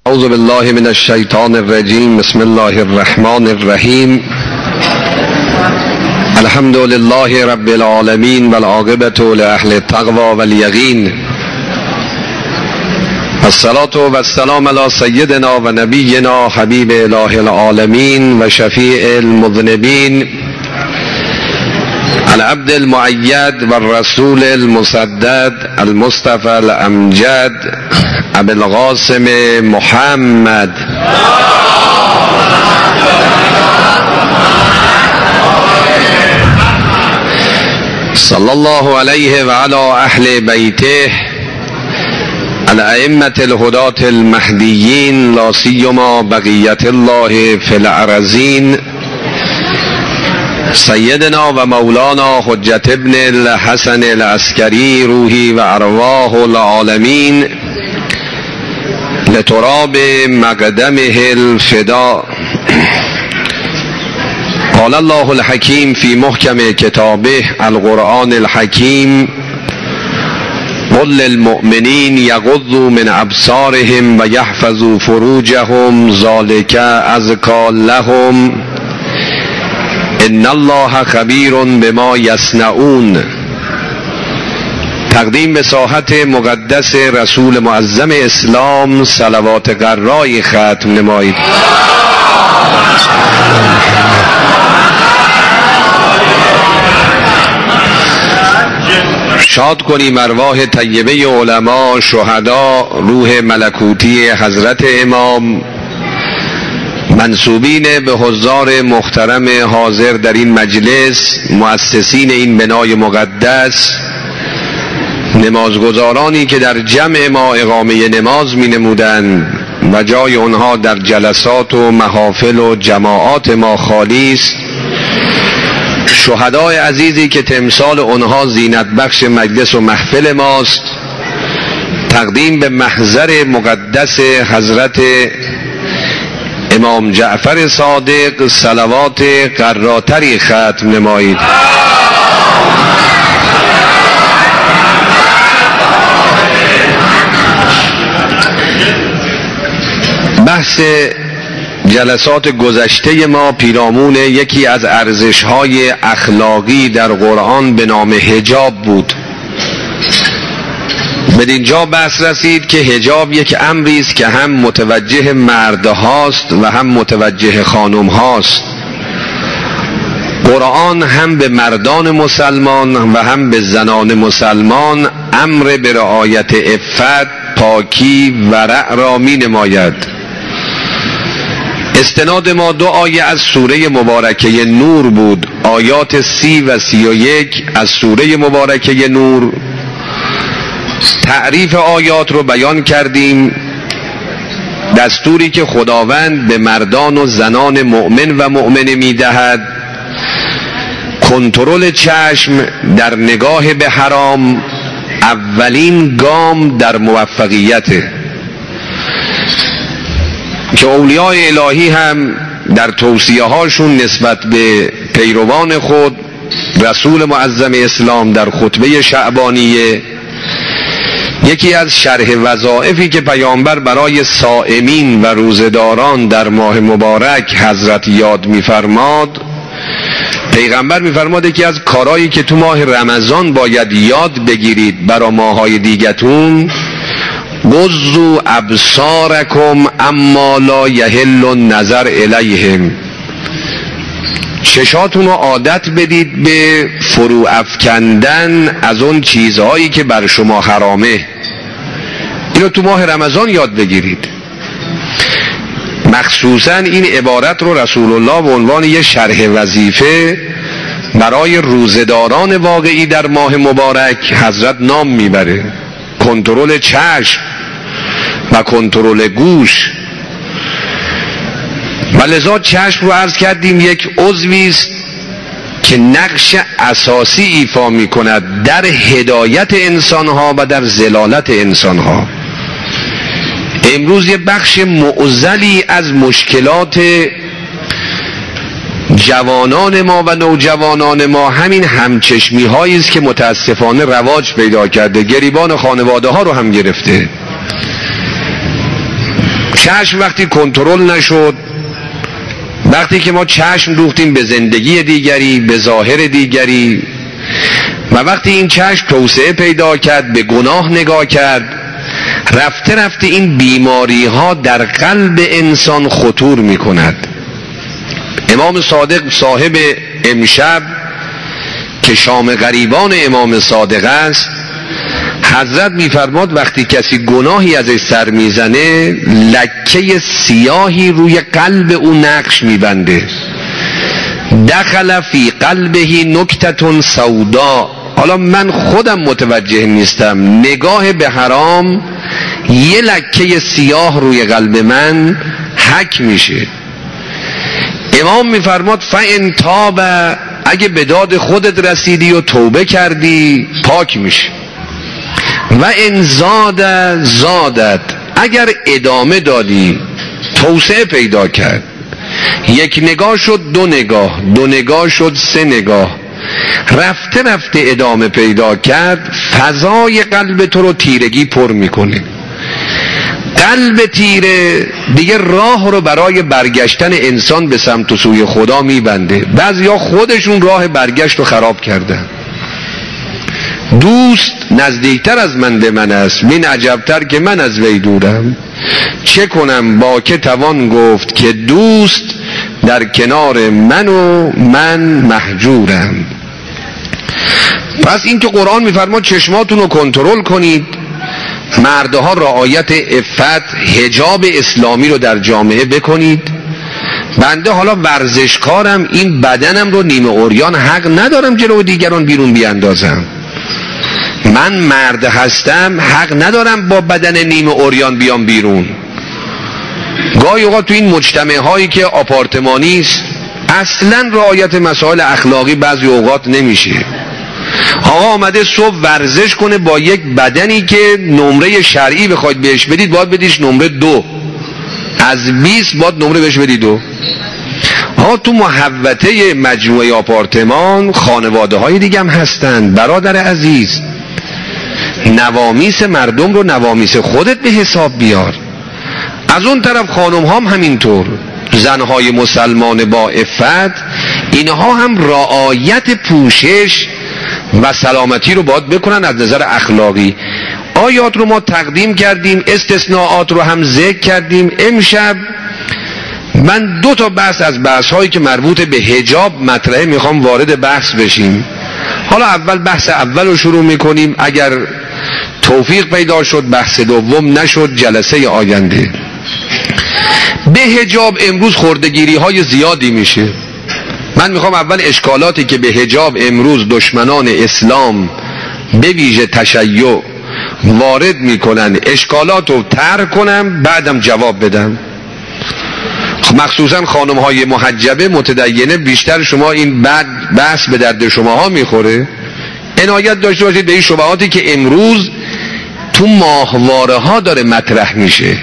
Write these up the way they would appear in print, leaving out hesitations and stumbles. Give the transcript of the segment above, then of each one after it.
اعوذ بالله من الشیطان الرجیم. بسم الله الرحمن الرحیم. الحمد لله رب العالمین والعاقبة لأهل التقوى والیقین. الصلاة والسلام علی سیدنا و نبینا حبیب اله العالمین و شفیع المذنبین العبد المؤید والرسول المسدد المصطفى الامجد ابی القاسم محمد صلی الله علیه و علی اهل بیته الائمة الهداة المهدیین لا سیما بقیت الله فی الارضین سیدنا و مولانا حجت ابن الحسن العسکری روحی و ارواح العالمین لتراب مقدمه الفدا. قال الله الحکیم فی محکم کتابه القرآن الحکیم قل للمؤمنین یغضوا من ابصارهم و یحفظوا فروجهم ذلک ازکی لهم ان الله خبیر بما یصنعون. تقدیم به ساحت مقدس رسول معظم اسلام صلوات قرای ختم نمایید. شاد کنیم ارواح طیبه علما، شهدا، روح ملکوتی حضرت امام، منسوبین به حضار محترم حاضر در این مجلس، مؤسسین این بنای مقدس، نمازگزارانی که در جمع ما اقامه نماز می نمودند و جای آنها در جلسات و محافل و جماعات ما خالی است، شهدای عزیزی که تمثال آنها زینت بخش مجلس و محفل ماست، تقدیم به محضر مقدس حضرت امام جعفر صادق صلوات قراتری ختم نمایید. بحث جلسات گذشته ما پیرامون یکی از ارزش‌های اخلاقی در قرآن به نام حجاب بود. بدین جا بحث رسید که حجاب یک امری است که هم متوجه مردهاست و هم متوجه خانم‌هاست. قرآن هم به مردان مسلمان و هم به زنان مسلمان امر به رعایت عفت، پاکی، ورع را می نماید. استناد ما دو آیه از سوره مبارکه نور بود، آیات 30 و 31 از سوره مبارکه نور. تعریف آیات رو بیان کردیم، دستوری که خداوند به مردان و زنان مؤمن و مؤمنه میدهد، کنترل چشم در نگاه به حرام اولین گام در موفقیته، که اولیاء الهی هم در توصیه هاشون نسبت به پیروان خود رسول معظم اسلام در خطبه شعبانیه، یکی از شرح وظایفی که پیامبر برای صائمین و روزداران در ماه مبارک حضرت یاد میفرماد، پیغمبر میفرماد یکی از کارهایی که تو ماه رمضان باید یاد بگیرید برای ماهای دیگتون، غضوا ابصارکم اما لا یحل النظر الیهم، چشاتون رو عادت بدید به فرو افکندن از اون چیزهایی که بر شما حرامه. اینو تو ماه رمضان یاد بگیرید. مخصوصا این عبارت رو رسول الله به عنوان یه شرح وظیفه برای روزداران واقعی در ماه مبارک حضرت نام میبره. کنترل چشم و کنترل گوش. و لذا چشم رو عرض کردیم یک عضوی است که نقش اساسی ایفا می کند در هدایت انسانها و در ضلالت انسانها. امروز یه بخش معضلی از مشکلات جوانان ما و نوجوانان ما همین همچشمی هایی است که متاسفانه رواج پیدا کرده، گریبان خانواده ها رو هم گرفته. چشم وقتی کنترل نشد، وقتی که ما چشم دوختیم به زندگی دیگری، به ظاهر دیگری، و وقتی این چشم توسعه پیدا کرد، به گناه نگاه کرد، رفته رفته این بیماری ها در قلب انسان خطور می کند. امام صادق صاحب امشب که شام غریبان امام صادق است، حضرت میفرماد وقتی کسی گناهی ازش سر میزنه، لکه سیاهی روی قلب او نقش میبنده. دخل فی قلبه نکتة سودا. حالا من خودم متوجه نیستم، نگاه به حرام یه لکه سیاه روی قلب من حک میشه. امام میفرماد فإن تاب، اگه به داد خودت رسیدی و توبه کردی پاک میشه. و ان زادت، اگر ادامه دادی توسعه پیدا کرد، یک نگاه شد دو نگاه، دو نگاه شد سه نگاه، رفته رفته ادامه پیدا کرد، فضای قلب تو رو تیرگی پر میکنه. قلب تیره دیگه راه رو برای برگشتن انسان به سمت و سوی خدا میبنده. بعضیا خودشون راه برگشت رو خراب کردن. دوست نزدیکتر از من به من است، من عجبتر که من از وی دورم. چه کنم با که توان گفت که دوست در کنار من و من محجورم. پس این که قرآن میفرماد چشماتون رو کنترل کنید، مردها رعایت عفت حجاب اسلامی رو در جامعه بکنید. بنده حالا ورزشکارم، این بدنم رو نیمه عریان حق ندارم جلو دیگران بیرون بیاندازم. من مرد هستم، حق ندارم با بدن نیمه عریان بیام بیرون. گاهی اوقات تو این مجتمع هایی که آپارتمانی است اصلا رعایت مسائل اخلاقی بعضی اوقات نمیشه. آقا آمده صبح ورزش کنه با یک بدنی که نمره شرعی بخواید بهش بدید باید بدیش نمره 2، از 20 باید نمره بهش بدید 2. ها تو محوطه مجموعه آپارتمان خانواده های دیگه هم هستن. برادر عزیز، نوامیس مردم رو نوامیس خودت به حساب بیار. از اون طرف خانم هم همینطور، زنهای مسلمان با عفت، اینها هم رعایت پوشش و سلامتی رو باید بکنن از نظر اخلاقی. آیات رو ما تقدیم کردیم، استثناءات رو هم ذکر کردیم. امشب من 2 تا بحث از بحث هایی که مربوط به حجاب مطرحه میخوام وارد بحث بشیم. حالا اول بحث اول رو شروع میکنیم، اگر توفیق پیدا شد بحث دوم، نشد جلسه آینده. به حجاب امروز خردگیری های زیادی میشه. من میخوام اول اشکالاتی که به حجاب امروز دشمنان اسلام به ویژه تشیع وارد میکنن، اشکالات رو طرح کنم، بعدم جواب بدم. مخصوصا خانم های محجبه متدینه بیشتر، شما این بحث به درد شما ها میخوره. عنایت داشته باشید به این شبهاتی که امروز تو ماهواره ها داره مطرح میشه،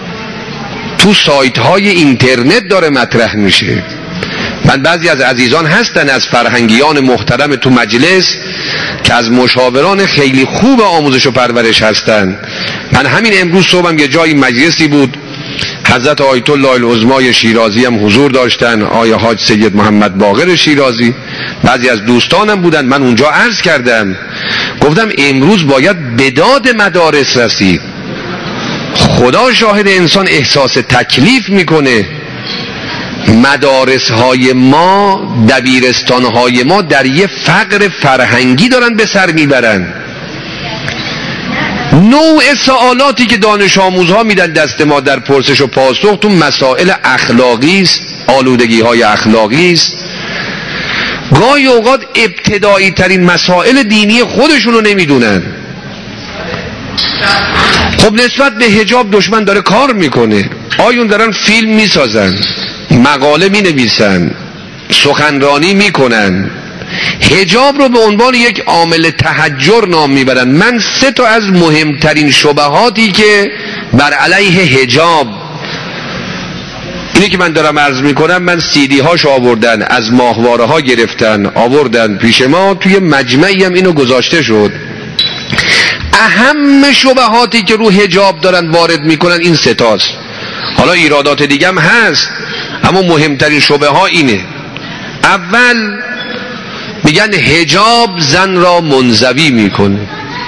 تو سایت های اینترنت داره مطرح میشه. من بعضی از عزیزان هستن از فرهنگیان محترم تو مجلس که از مشاوران خیلی خوب آموزش و پرورش هستن. من همین امروز صبحم یه جایی مجلسی بود، حضرت آیت الله العظمای شیرازی هم حضور داشتن، آیه حاج سید محمد باقر شیرازی، بعضی از دوستانم بودن. من اونجا عرض کردم، گفتم امروز باید به داد مدارس رسید. خدا شاهد، انسان احساس تکلیف میکنه. مدارس های ما، دبیرستان های ما در یه فقر فرهنگی دارن به سر میبرن. نوع سوالاتی که دانش آموزها میدن دست ما در پرسش و پاسخ تو مسائل اخلاقی است، آلودگی های اخلاقی است. گاهی اوقات ابتدایی ترین مسائل دینی خودشونو نمیدونن. خب نسبت به حجاب دشمن داره کار میکنه. آیون دارن فیلم میسازن، مقاله مینویسن، سخنرانی میکنن، حجاب رو به عنوان یک عامل تحجر نام میبرن. من 3 تا از مهمترین شبهاتی که بر علیه حجاب، اینی که من دارم عرض میکنم، من CD هاش آوردن، از ماهواره ها گرفتن آوردن پیش ما، توی مجمعی هم اینو گذاشته شد. اهم شبهاتی که رو حجاب دارن وارد میکنن این 3 تاست. حالا ایرادات دیگه هم هست، اما مهمترین شبه ها اینه. اول میگن حجاب زن را منزوی میکنه.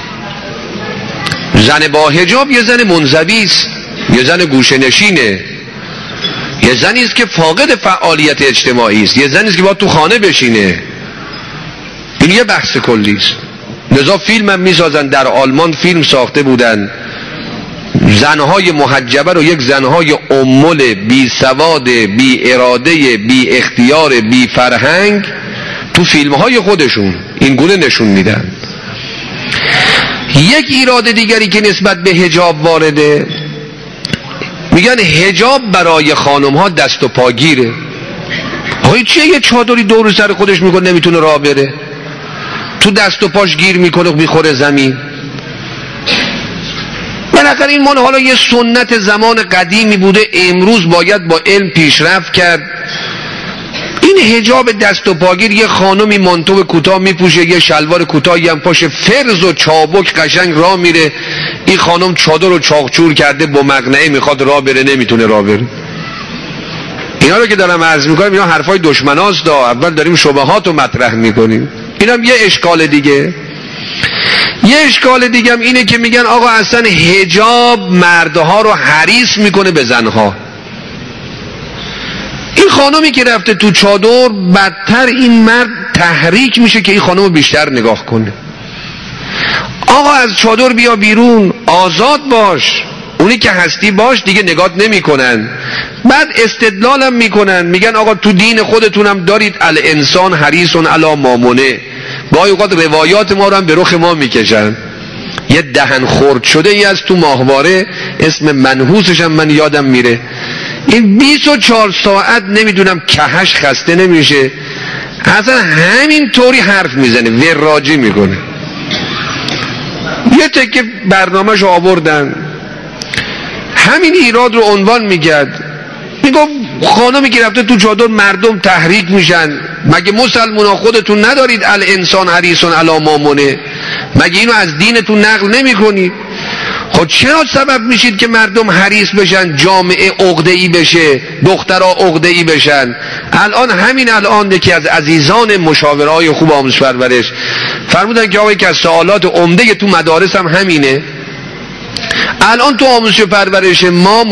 زن با حجاب یه زن منزوی است، یه زن گوشه نشینه، یه زنی است که فاقد فعالیت اجتماعی است، یه زنی است که باید تو خانه بشینه. این یه بحث کلی است. لذا فیلم هم میسازن. در آلمان فیلم ساخته بودن، زنهای محجبه رو یک زنهای امول، بی سواد، بی اراده، بی اختیار، بی فرهنگ تو فیلمهای خودشون این گونه نشون میدن. یک ایراد دیگری که نسبت به حجاب وارده، میگن حجاب برای خانم ها دست و پاگیره. آخه چیه یه چادری دور سر خودش میکنه نمیتونه راه بره، تو دست و پاش گیر میکنه میخوره زمین. بالاخره این مال حالا یه سنت زمان قدیمی بوده، امروز باید با علم پیشرفت کرد. این حجاب دست و پاگیر، یه خانمی مانتو کوتاه میپوشه، یه شلوار کوتاهی هم پاشه، فرز و چابک قشنگ راه میره. این خانم چادر رو چاقچور کرده با مقنعه میخواد راه بره، نمیتونه راه بره. اینا رو که دارم عرض میکنم اینا حرفای دشمناست. اول داریم شبهات رو مطرح میکنیم. اینم یه اشکال دیگه. یه اشکال دیگه هم اینه که میگن آقا اصلا حجاب مردها رو حریص میکنه به زنها. این خانمی که رفته تو چادر، بدتر این مرد تحریک میشه که این خانم رو بیشتر نگاه کنه. آقا از چادر بیا بیرون، آزاد باش، اونی که هستی باش، دیگه نگات نمی کنن. بعد استدلالم میکنن، میگن آقا تو دین خودتونم دارید الانسان حریص علی ما منه. گاهی اوقات روایات ما رو هم به رخ ما میکشن. یه دهن خورد شده ای از تو ماهواره، اسم منحوسش هم من یادم میره، این 24 ساعت نمیدونم کهش خسته نمیشه، اصلا همین طوری حرف میزنه، وراجی میکنه. یه تکه برنامه‌شو آوردن، همین ایراد رو عنوان میکرد، میگفت خانمی که رفته تو چادر مردم تحریک میشن. مگه مسلمونا خودتون ندارید الانسان حریص علی ما منه؟ مگه اینو از دینتون نقل نمی کنید؟ خب چرا سبب میشید که مردم حریص بشن، جامعه عقده‌ای بشه، دخترها عقده‌ای بشن؟ همین الان یکی از عزیزان مشاورهای خوب آموزش پرورش فرمودن که آقا یکی از سوالات عمده تو مدارس هم همینه. الان تو آموزش پرورش ما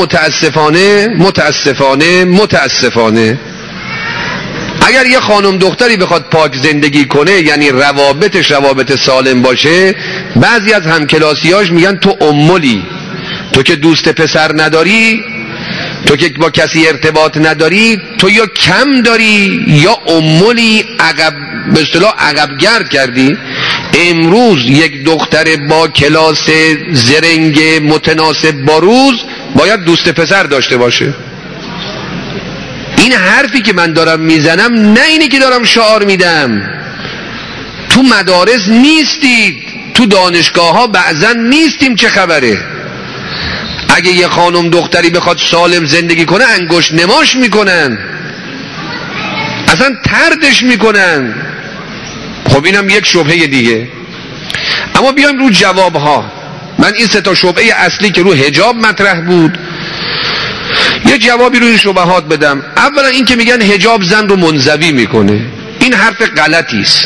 متاسفانه اگر یه خانم دختری بخواد پاک زندگی کنه، یعنی روابطش روابط سالم باشه، بعضی از همکلاسیاش میگن تو امولی، تو که دوست پسر نداری، تو که با کسی ارتباط نداری، تو یا کم داری یا امولی، عقب به اصطلاح عقب گرد کردی. امروز یک دختر با کلاس زرنگ متناسب با روز باید دوست پسر داشته باشه. این حرفی که من دارم میزنم نه اینی که دارم شعار میدم. تو مدارس نیستید، تو دانشگاه ها بعضا نیستیم، چه خبره؟ اگه یه خانم دختری بخواد سالم زندگی کنه انگشت نماش میکنن، اصلا طردش میکنن. خب اینم یک شبهه دیگه. اما بیایم رو جواب ها. من این سه تا شبهه اصلی که رو حجاب مطرح بود یه جوابی روی شبهات بدم. اولا این که میگن حجاب زن رو منزوی میکنه، این حرف غلطی است.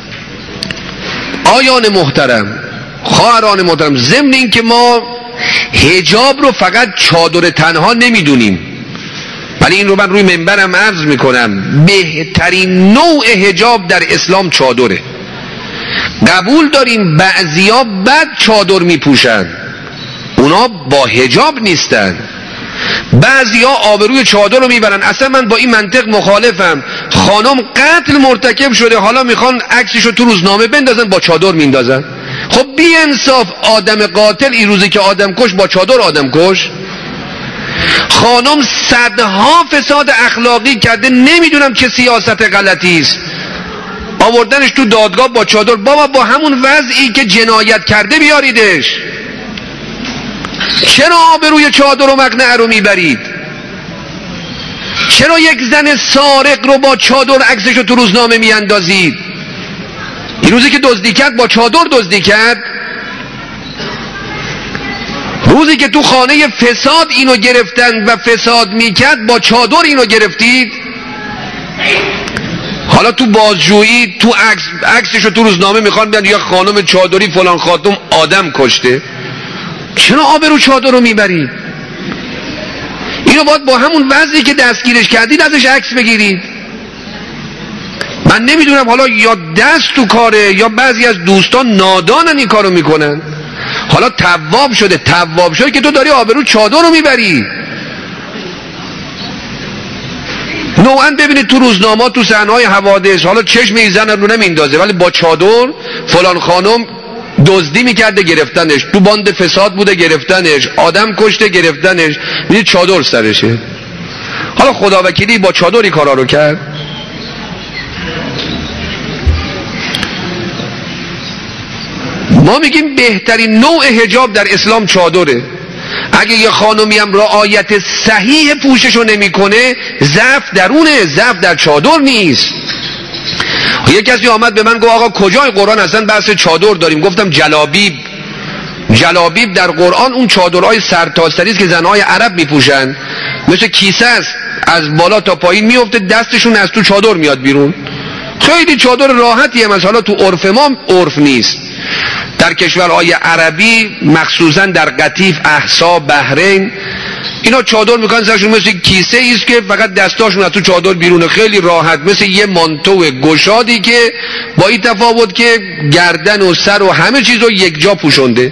آیان محترم، خواهران محترم، ضمن این که ما حجاب رو فقط چادر تنها نمیدونیم، ولی این رو من روی منبرم عرض میکنم، بهترین نوع حجاب در اسلام چادره. قبول داریم بعضیا بد چادر میپوشن، اونا با حجاب نیستن. بعضیا آبروی چادر رو میبرن. اصلا من با این منطق مخالفم. خانم قتل مرتکب شده، حالا میخوان عکسشو تو روزنامه بندازن، با چادر میندازن. خب بی انصاف، آدم قاتل این روزی که آدم کش با چادر آدم کش. خانم صدها فساد اخلاقی کرده، نمیدونم چه سیاست غلطی است، آوردنش تو دادگاه با چادر. بابا با همون وضعی که جنایت کرده بیاریدش، چرا آبروی چادر و مقنعه رو میبرید؟ چرا یک زن سارق رو با چادر عکسش رو تو روزنامه میاندازید؟ این روزی که دزدی کرد با چادر دزدی کرد. روزی که تو خانه فساد اینو گرفتن و فساد میکرد با چادر اینو گرفتید. حالا تو بازجویی تو عکسشو تو روزنامه میخوان بیان یا خانم چادری فلان خاتم آدم کشته. چرا آبرو چادر رو میبرید؟ اینو باید با همون وضعی که دستگیرش کردید ازش عکس بگیرید. من نمیدونم حالا یا دست تو کاره یا بعضی از دوستان نادانن این کارو میکنن. حالا تواب شده که تو داری آبرو چادر رو میبری. نوعا ببینید تو روزنامه تو صحنه‌های حوادث حالا چشم میزنن رو نمیندازه ولی با چادر فلان خانم دزدی میکرده گرفتنش، تو باند فساد بوده گرفتنش، آدم کشته گرفتنش، میگه چادر سرشه. حالا خدا وکیلی با چادری کارا رو کرد. ما میگیم بهترین نوع حجاب در اسلام چادره. اگه یه خانمی هم رعایت صحیح پوششو نمیکنه ضعف درونه، ضعف در چادر نیست. یه کسی آمد به من گفت آقا کجای قرآن اصلا بحث چادر داریم؟ گفتم جلابیب در قرآن اون چادرهای سرتاسری است که زنهای عرب میپوشن، مثل کیسه است، از بالا تا پایین میفته، دستشون از تو چادر میاد بیرون. خیلی چادر راحتی هم حالا تو عرف ما عرف نیست. در کشورهای عربی مخصوصا در قطیف، احسا، بحرین اینا چادر میکنن سرشون مثل کیسه ایست که فقط دستاشون از تو چادر بیرونه، خیلی راحت، مثل یه مانتو گشادی که با این تفاوت که گردن و سر و همه چیز رو یک جا پوشنده.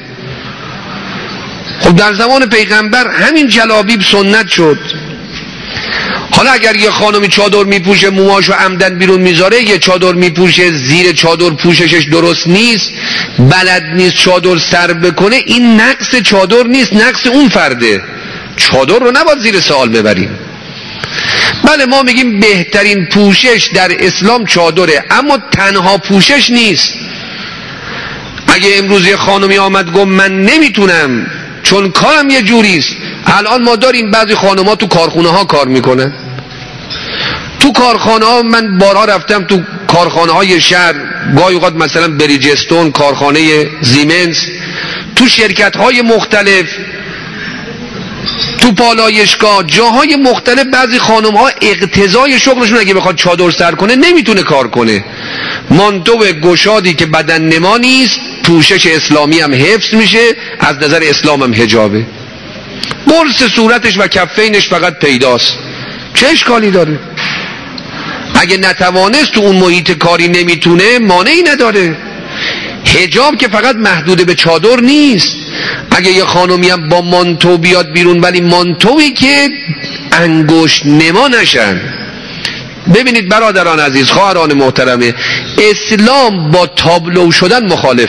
خب در زمان پیغمبر همین جلابیب سنت شد. حالا اگر یه خانمی چادر میپوشه موهاشو عمدن بیرون میذاره، یه چادر میپوشه زیر چادر پوششش درست نیست، بلد نیست چادر سر بکنه، این نقص چادر نیست، نقص اون فرده. چادر رو نباید زیر سوال ببریم. بله ما میگیم بهترین پوشش در اسلام چادره، اما تنها پوشش نیست. اگه امروز یه خانمی آمد گفت من نمیتونم چون کارم یه جوریست، الان ما داریم بعضی خانم‌ها تو کارخونه ها کار میکنن. تو کارخانه ها من بارها رفتم، تو کارخانه های شهر، گاهی اوقات مثلا بریجستون، کارخانه زیمنس، تو شرکت های مختلف، تو پالایشگاه، جاهای مختلف، بعضی خانم ها اقتضای شغلشون اگه بخواد چادر سر کنه نمیتونه کار کنه. مانتو گشادی که بدن نما نیست، پوشش اسلامی هم حفظ میشه، از نظر اسلام هم حجابه. برس صورتش و کفینش فقط پیداست، چه اشکالی داره؟ اگه نتوانست تو اون محیط کاری نمیتونه، مانعی نداره. حجاب که فقط محدود به چادر نیست. اگه یه خانمی هم با مانتو بیاد بیرون، ولی مانتویی که انگشت نما نشن. ببینید برادران عزیز، خواهران محترمه، اسلام با تابلو شدن مخالف.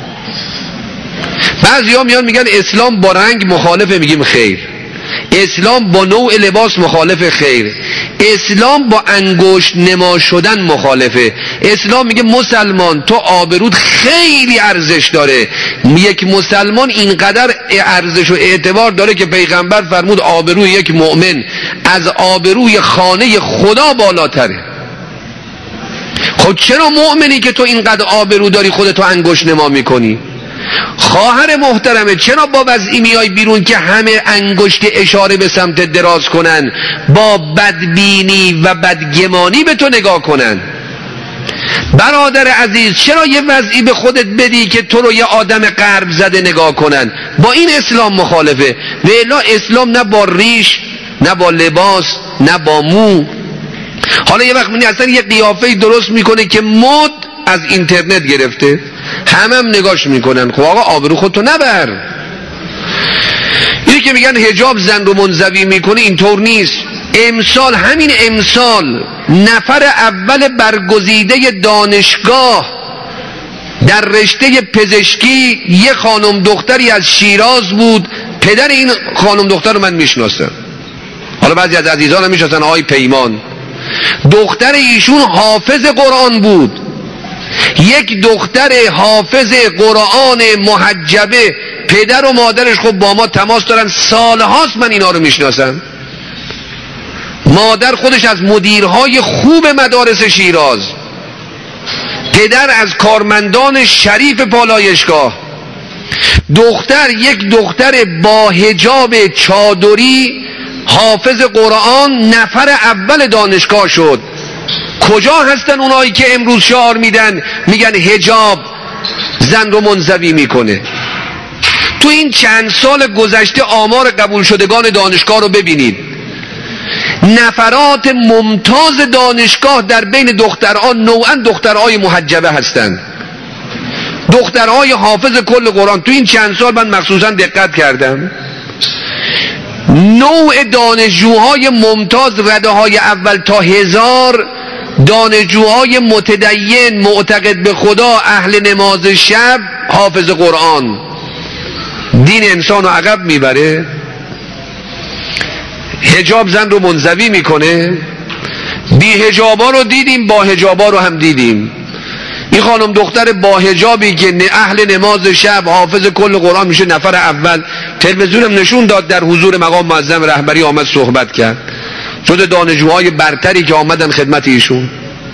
بعضی ها میان میگن اسلام با رنگ مخالفه، میگیم خیر. اسلام با نوع لباس مخالفه، خیر. اسلام با انگشت نما شدن مخالفه. اسلام میگه مسلمان تو آبرود خیلی ارزش داره. یک مسلمان اینقدر ارزش و اعتبار داره که پیغمبر فرمود آبروی یک مؤمن از آبروی خانه خدا بالاتره. خب چرا مؤمنی که تو اینقدر آبرو داری خودتو انگشت نما میکنی؟ خواهر محترمه، چرا با وضعی میای بیرون که همه انگشت اشاره به سمت دراز کنن، با بدبینی و بدگمانی به تو نگاه کنن؟ برادر عزیز، چرا یه وضعی به خودت بدی که تو رو یه آدم غرب زده نگاه کنن؟ با این اسلام مخالفه. و الا اسلام نه با ریش، نه با لباس، نه با مو. حالا یه وقت منی اصلا یه قیافه‌ای درست میکنه که مد از اینترنت گرفته، هم نگاش میکنن. خب آقا آبرو خودتو نبر. اینی که میگن حجاب زن رو منزوی میکنه، اینطور نیست. امسال، همین امسال، نفر اول برگزیده دانشگاه در رشته پزشکی یه خانم دختری از شیراز بود. پدر این خانم دختر رو من میشناسم، حالا بعضی از عزیزان هم میشناسن، آقای پیمان. دختر ایشون حافظ قرآن بود. یک دختر حافظ قرآن محجبه، پدر و مادرش خب با ما تماس دارن، سالهاست من اینا رو میشناسم. مادر خودش از مدیرهای خوب مدارس شیراز، پدر از کارمندان شریف پالایشگاه. دختر، یک دختر با حجاب چادری حافظ قرآن نفر اول دانشگاه شد. کجا هستن اونایی که امروز شعار میدن میگن حجاب زن رو منزوی میکنه؟ تو این چند سال گذشته آمار قبول شدگان دانشگاه رو ببینید. نفرات ممتاز دانشگاه در بین دختران نوعا دخترهای محجبه هستند، دخترهای حافظ کل قرآن. تو این چند سال من مخصوصا دقت کردم، نوع دانشجوهای ممتاز رده های اول تا 1000 دانشجوهای متدین معتقد به خدا اهل نماز شب حافظ قرآن. دین انسان رو عقب میبره؟ حجاب زن رو منزوی میکنه؟ بی حجابا رو دیدیم، با حجابا رو هم دیدیم. این خانم دختر با حجابی که اهل نماز شب حافظ کل قرآن میشه نفر اول، تلویزیونم نشون داد در حضور مقام معظم رهبری آمد صحبت کرد، جز دانشجوهای برتری که آمدن خدمت ایشون.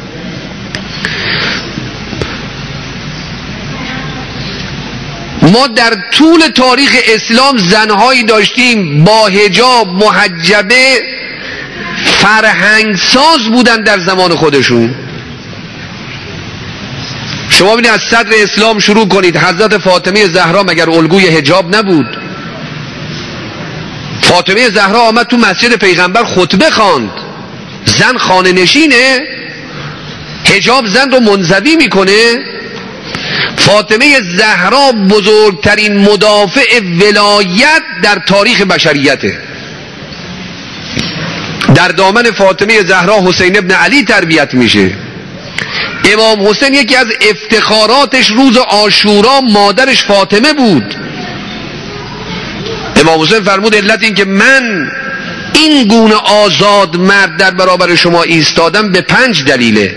ما در طول تاریخ اسلام زنهایی داشتیم با حجاب محجبه فرهنگساز بودن در زمان خودشون. شما ببینید از صدر اسلام شروع کنید، حضرت فاطمه زهرا مگر الگوی حجاب نبود؟ فاطمه زهرا آمد تو مسجد پیغمبر خطبه خواند. زن خانه نشینه؟ حجاب زن رو منزوی میکنه؟ فاطمه زهرا بزرگترین مدافع ولایت در تاریخ بشریته. در دامن فاطمه زهرا حسین ابن علی تربیت میشه. امام حسین یکی از افتخاراتش روز عاشورا مادرش فاطمه بود. امام حسین فرمود علت این که من این گونه آزاد مرد در برابر شما ایستادم به 5 دلیله.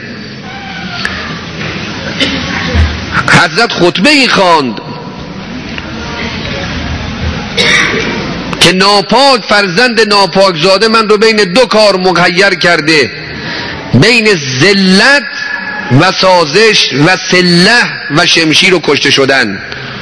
حضرت خطبه ای خواند که ناپاک فرزند ناپاک زاده من رو بین 2 کار مخیر کرده، بین ذلت و سازش و سلح و شمشیر و کشته شدن.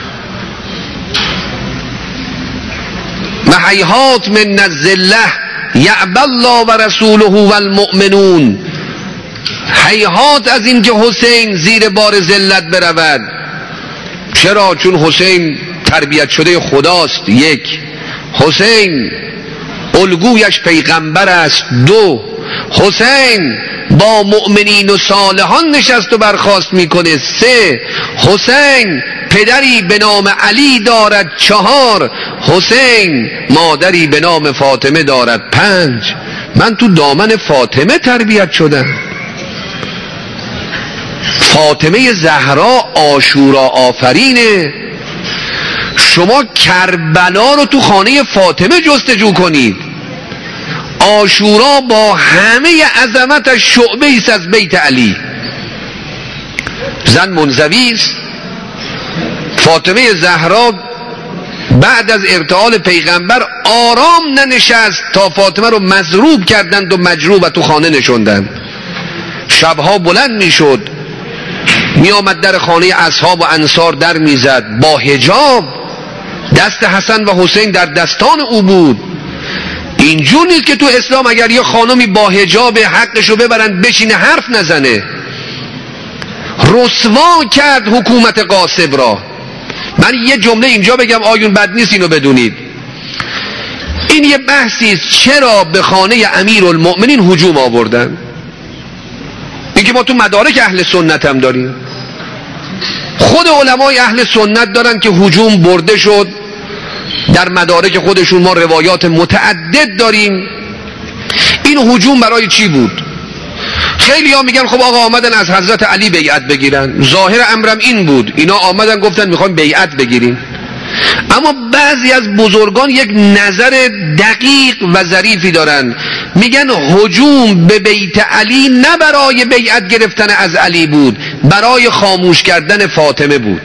و هیهات من الذله یعبی الله و رسوله و المؤمنون. هیهات از این که حسین زیر بار ذلت برود. چرا؟ چون حسین تربیت شده خداست. 1. حسین الگویش پیغمبر است. 2. حسین با مؤمنین و صالحان نشست و برخاست میکنه. 3. حسین پدری به نام علی دارد. 4. حسین مادری به نام فاطمه دارد. 5. من تو دامن فاطمه تربیت شدم. فاطمه زهرا عاشورا آفرینه. شما کربلا رو تو خانه فاطمه جستجو کنید. عاشورا با همه عظمتش شعبه ایست از بیت علی. زن منزوی است. فاطمه زهرا بعد از ارتحال پیغمبر آرام ننشست تا فاطمه رو مضروب کردند و مجروب و تو خانه نشوندند. شبها بلند میشد، می آمد در خانه اصحاب و انصار در میزد با حجاب. دست حسن و حسین در دستان او بود. اینجور نیست که تو اسلام اگر یه خانمی با حجاب حقشو ببرن بشینه حرف نزنه. رسوا کرد حکومت غاصب را. من یه جمله اینجا بگم آیون بد نیست اینو بدونید. این یه بحثی است چرا به خانه امیرالمؤمنین هجوم آوردن. این که ما تو مدارک اهل سنت هم داریم. خود علمای اهل سنت دارن که هجوم برده شد. در مدارک خودشون ما روایات متعدد داریم. این هجوم برای چی بود؟ خیلی ها میگن خب آقا آمدن از حضرت علی بیعت بگیرن. ظاهر امرم این بود، اینا آمدن گفتن میخوایم بیعت بگیریم. اما بعضی از بزرگان یک نظر دقیق و ظریفی دارن، میگن هجوم به بیت علی نه برای بیعت گرفتن از علی بود، برای خاموش کردن فاطمه بود.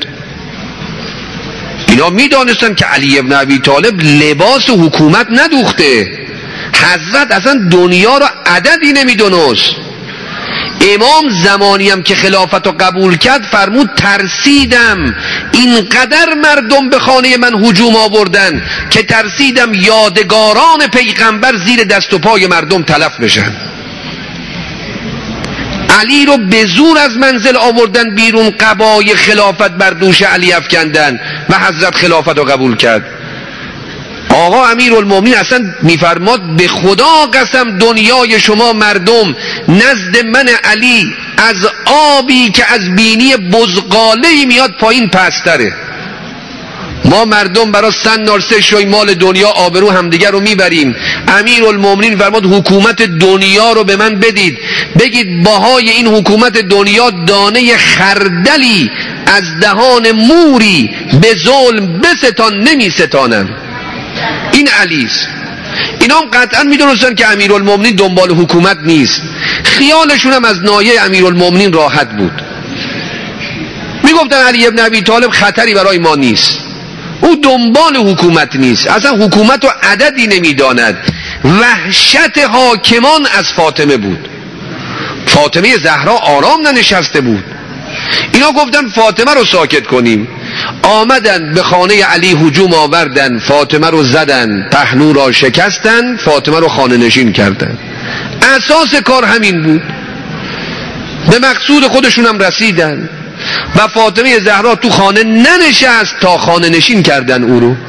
اینا میدانستن که علی ابن ابی طالب لباس حکومت ندوخته. حضرت اصلا دنیا را عددی نمیدونست. امام زمانی هم که خلافت رو قبول کرد فرمود ترسیدم اینقدر مردم به خانه من هجوم آوردن که ترسیدم یادگاران پیغمبر زیر دست و پای مردم تلف بشن. علی رو به زور از منزل آوردن بیرون، قبای خلافت بر دوش علی افکندن و حضرت خلافت رو قبول کرد. آقا امیرالمومنین اصلا میفرماد به خدا قسم دنیای شما مردم نزد من علی از آبی که از بینی بزغاله‌ای میاد پایین پستره. ما مردم برای سن شوی مال دنیا آبرو همدیگر رو میبریم. امیرالمومنین فرماد حکومت دنیا رو به من بدید، بگید باهای این حکومت دنیا دانه خردلی از دهان موری به ظلم بستان نمیستانم. این علیست. اینا هم قطعا میدونستن که امیرالمومنین دنبال حکومت نیست، خیالشون هم از نایه امیرالمومنین راحت بود. میگفتن علی ابن ابی طالب خطری برای ما نیست، او دنبال حکومت نیست، اصلا حکومت رو عددی نمیداند. وحشت حاکمان از فاطمه بود. فاطمه زهرا آرام ننشسته بود. اینا گفتن فاطمه رو ساکت کنیم، آمدن به خانه علی هجوم آوردن، فاطمه رو زدن، پهلو را شکستن، فاطمه رو خانه نشین کردن. اساس کار همین بود. به مقصود خودشون هم رسیدن و فاطمه زهرا تو خانه ننشست تا خانه نشین کردن او رو.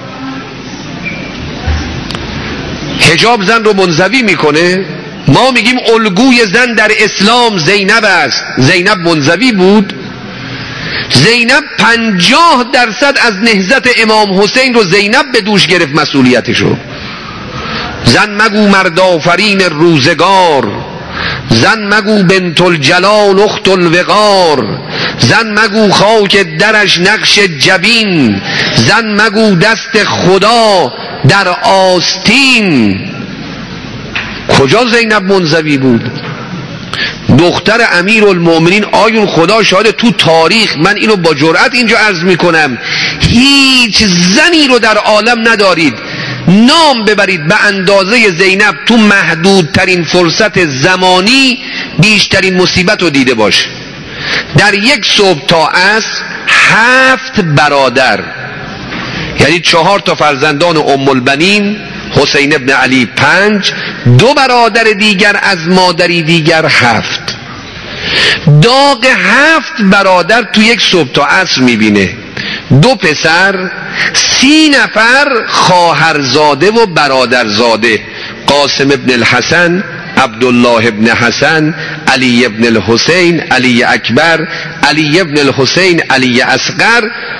حجاب زن رو منزوی میکنه. ما میگیم الگوی زن در اسلام زینب است. زینب منزوی بود. زینب 50% از نهضت امام حسین رو زینب به دوش گرفت مسئولیتشو. زن مگو مردآفرین روزگار، زن مگو بنت الجلال اخت الوقار، زن مگو خاک درش نقش جبین، زن مگو دست خدا در آستین. کجا زینب منزوی بود؟ دختر امیرالمومنین آیون خدا شاهد، تو تاریخ من اینو با جرأت اینجا عرض میکنم، هیچ زنی رو در عالم ندارید نام ببرید به اندازه زینب تو محدودترین فرصت زمانی بیشترین مصیبت رو دیده باشه. در یک صبح تا عصر 7 برادر، یعنی 4 تا فرزندان ام البنین حسین ابن علی 5، 2 برادر دیگر از مادری دیگر 7. داغ 7 برادر تو یک صبح تا عصر میبینه. 2 پسر، 30 نفر خواهرزاده و برادرزاده، قاسم ابن الحسن، عبدالله ابن حسن، علی ابن الحسین، علی اکبر، علی ابن الحسین، علی اصغر.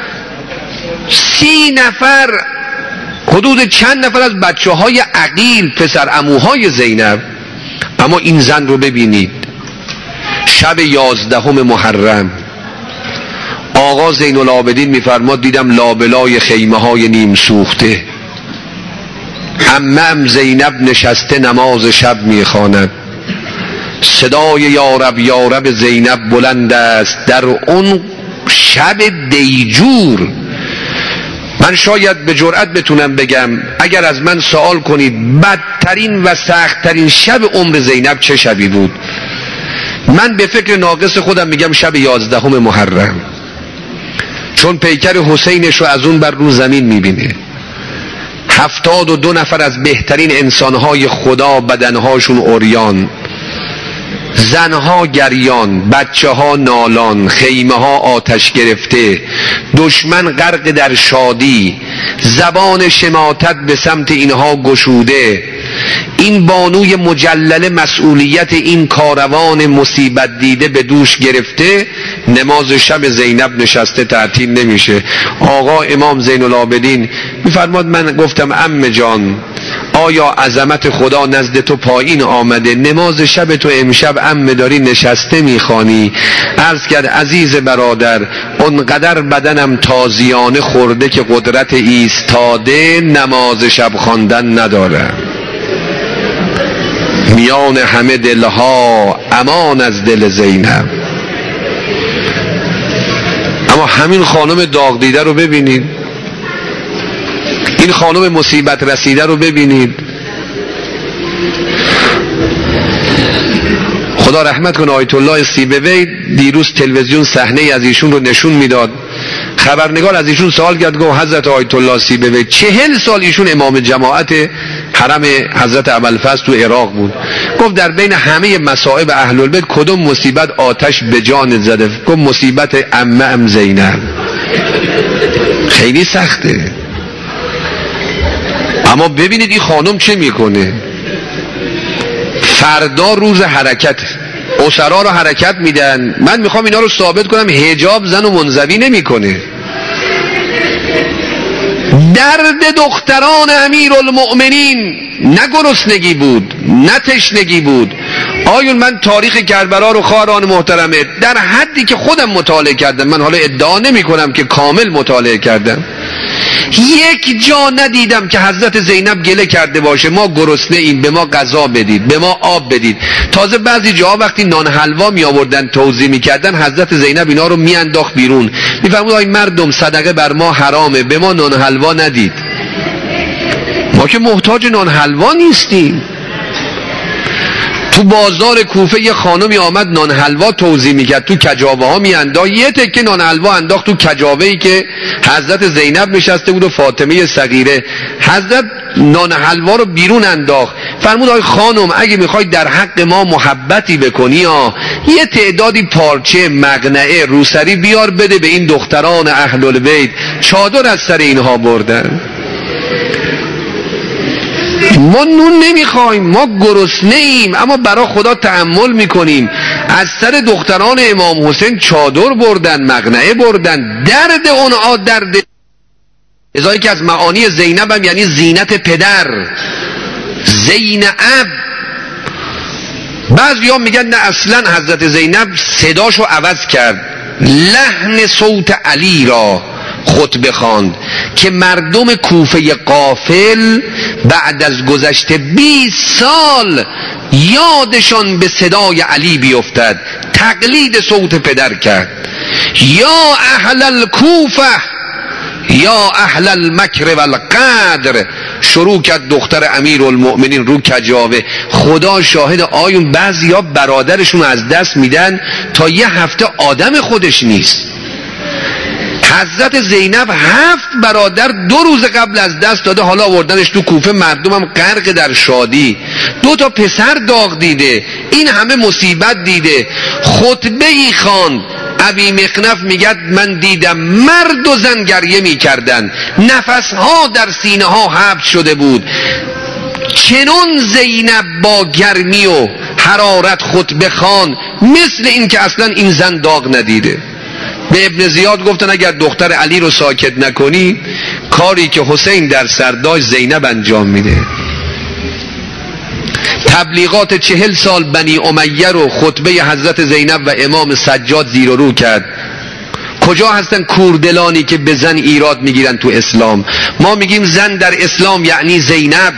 30 نفر، حدود چند نفر از بچه های عقیل، پسر عموهای زینب. اما این زن رو ببینید، شب 11 محرم آقا زین العابدین میفرماد دیدم لابلای خیمه های نیم سوخته عمم زینب نشسته نماز شب میخواند. صدای یارب یارب زینب بلند است در اون شب دیجور. من شاید به جرئت بتونم بگم اگر از من سوال کنید بدترین و سختترین شب عمر زینب چه شبی بود، من به فکر ناقص خودم میگم شب 11 محرم. چون پیکر حسینش رو از اون بر رو زمین میبینه. 72 نفر از بهترین انسانهای خدا بدنهاشون عریان، زنها گریان، بچه ها نالان، خیمه ها آتش گرفته، دشمن غرق در شادی، زبان شماتت به سمت اینها گشوده. این بانوی مجلل مسئولیت این کاروان مصیبت دیده به دوش گرفته، نماز شب زینب نشسته تعطیل نمیشه. آقا امام زین العابدین میفرماد من گفتم عمه جان آیا عظمت خدا نزد تو پایین آمده؟ نماز شب تو امشب عمه داری نشسته میخوانی. عرض کرد عزیز برادر اونقدر بدنم تازیانه خورده که قدرت ایستاده نماز شب خواندن ندارم. میان همه دلها امان از دل زینب. اما همین خانم داغ دیده رو ببینید، این خانم مصیبت رسیده رو ببینید. خدا رحمت کنه آیت الله سیبوی دیروز تلویزیون صحنه از ایشون رو نشون میداد. خبرنگار از ایشون سوال کرد، گفت حضرت آیت الله سیبوی 40 سال ایشون امام جماعت حرم حضرت ابوالفضل تو عراق بود. گفت در بین همه مصائب اهل البیت کدوم مصیبت آتش به جان زده؟ گفت مصیبت عمه زینب. خیلی سخته. اما ببینید این خانم چه میکنه. فردا روز حرکت، اسرا رو حرکت میدن. من میخوام اینا رو ثابت کنم حجاب زن و منزوی نمیکنه. درد دختران امیرالمؤمنین نه گرسنگی بود نه تشنگی بود. آیون من تاریخ کربلا رو خواهران محترمه در حدی که خودم مطالعه کردم، من حالا ادعا نمی کنم که کامل مطالعه کردم، یک جا ندیدم که حضرت زینب گله کرده باشه ما گرسنه ایم به ما غذا بدید، به ما آب بدید. تازه بعضی جاها وقتی نان حلوا می آوردن توزیع می کردن حضرت زینب اینا رو می انداخت بیرون، می فرمود آی مردم صدقه بر ما حرامه، به ما نان حلوا ندید. ما که محتاج نان حلوا نیستیم. تو بازار کوفه یه خانمی آمد نان حلوا توزیع میکرد، تو کجاوه ها میانداخت، یه تکه نان حلوا انداخت تو کجاوه‌ای که حضرت زینب نشسته بود و فاطمه صغیره. حضرت نان حلوا رو بیرون انداخت، فرمود آی خانم اگه میخوای در حق ما محبتی بکنی یه تعدادی پارچه مقنعه روسری بیار بده به این دختران اهل البیت، چادر از سر اینها بردن. ما نون نمیخوایم، ما گرسنه ایم، اما برای خدا تحمل میکنیم. از سر دختران امام حسین چادر بردن، مقنعه بردن. درد اونها درد ازایی که از معانی زینب هم یعنی زینت پدر، زینب. بعضی ها میگن نه اصلا حضرت زینب صداشو عوض کرد، لحن صوت علی را خطبه خواند که مردم کوفه غافل بعد از گذشته 20 سال یادشان به صدای علی بیفتد، تقلید صوت پدر کرد. یا اهل الکوفه یا اهل المکر والقدر، شروع کرد دختر امیرالمؤمنین رو کجاوه. خدا شاهد آیون بعضیا برادرشون از دست میدن تا یه هفته آدم خودش نیست. حضرت زینب 7 برادر 2 روز قبل از دست داده، حالا آوردنش تو کوفه، مردمم غرق در شادی. 2 تا پسر داغ دیده، این همه مصیبت دیده. خطبه ای خواند. ابی مخنف میگد من دیدم مرد و زن گریه میکردن، نفسها در سینه ها حبس شده بود. چنون زینب با گرمی و حرارت خطبه خواند مثل این که اصلا این زن داغ ندیده. به ابن زیاد گفتن اگر دختر علی رو ساکت نکنی کاری که حسین در سر داشت زینب انجام میده. تبلیغات 40 سال بنی امیه رو خطبه حضرت زینب و امام سجاد زیر و رو کرد. کجا هستن کوردلانی که به زن ایراد میگیرن تو اسلام؟ ما میگیم زن در اسلام یعنی زینب،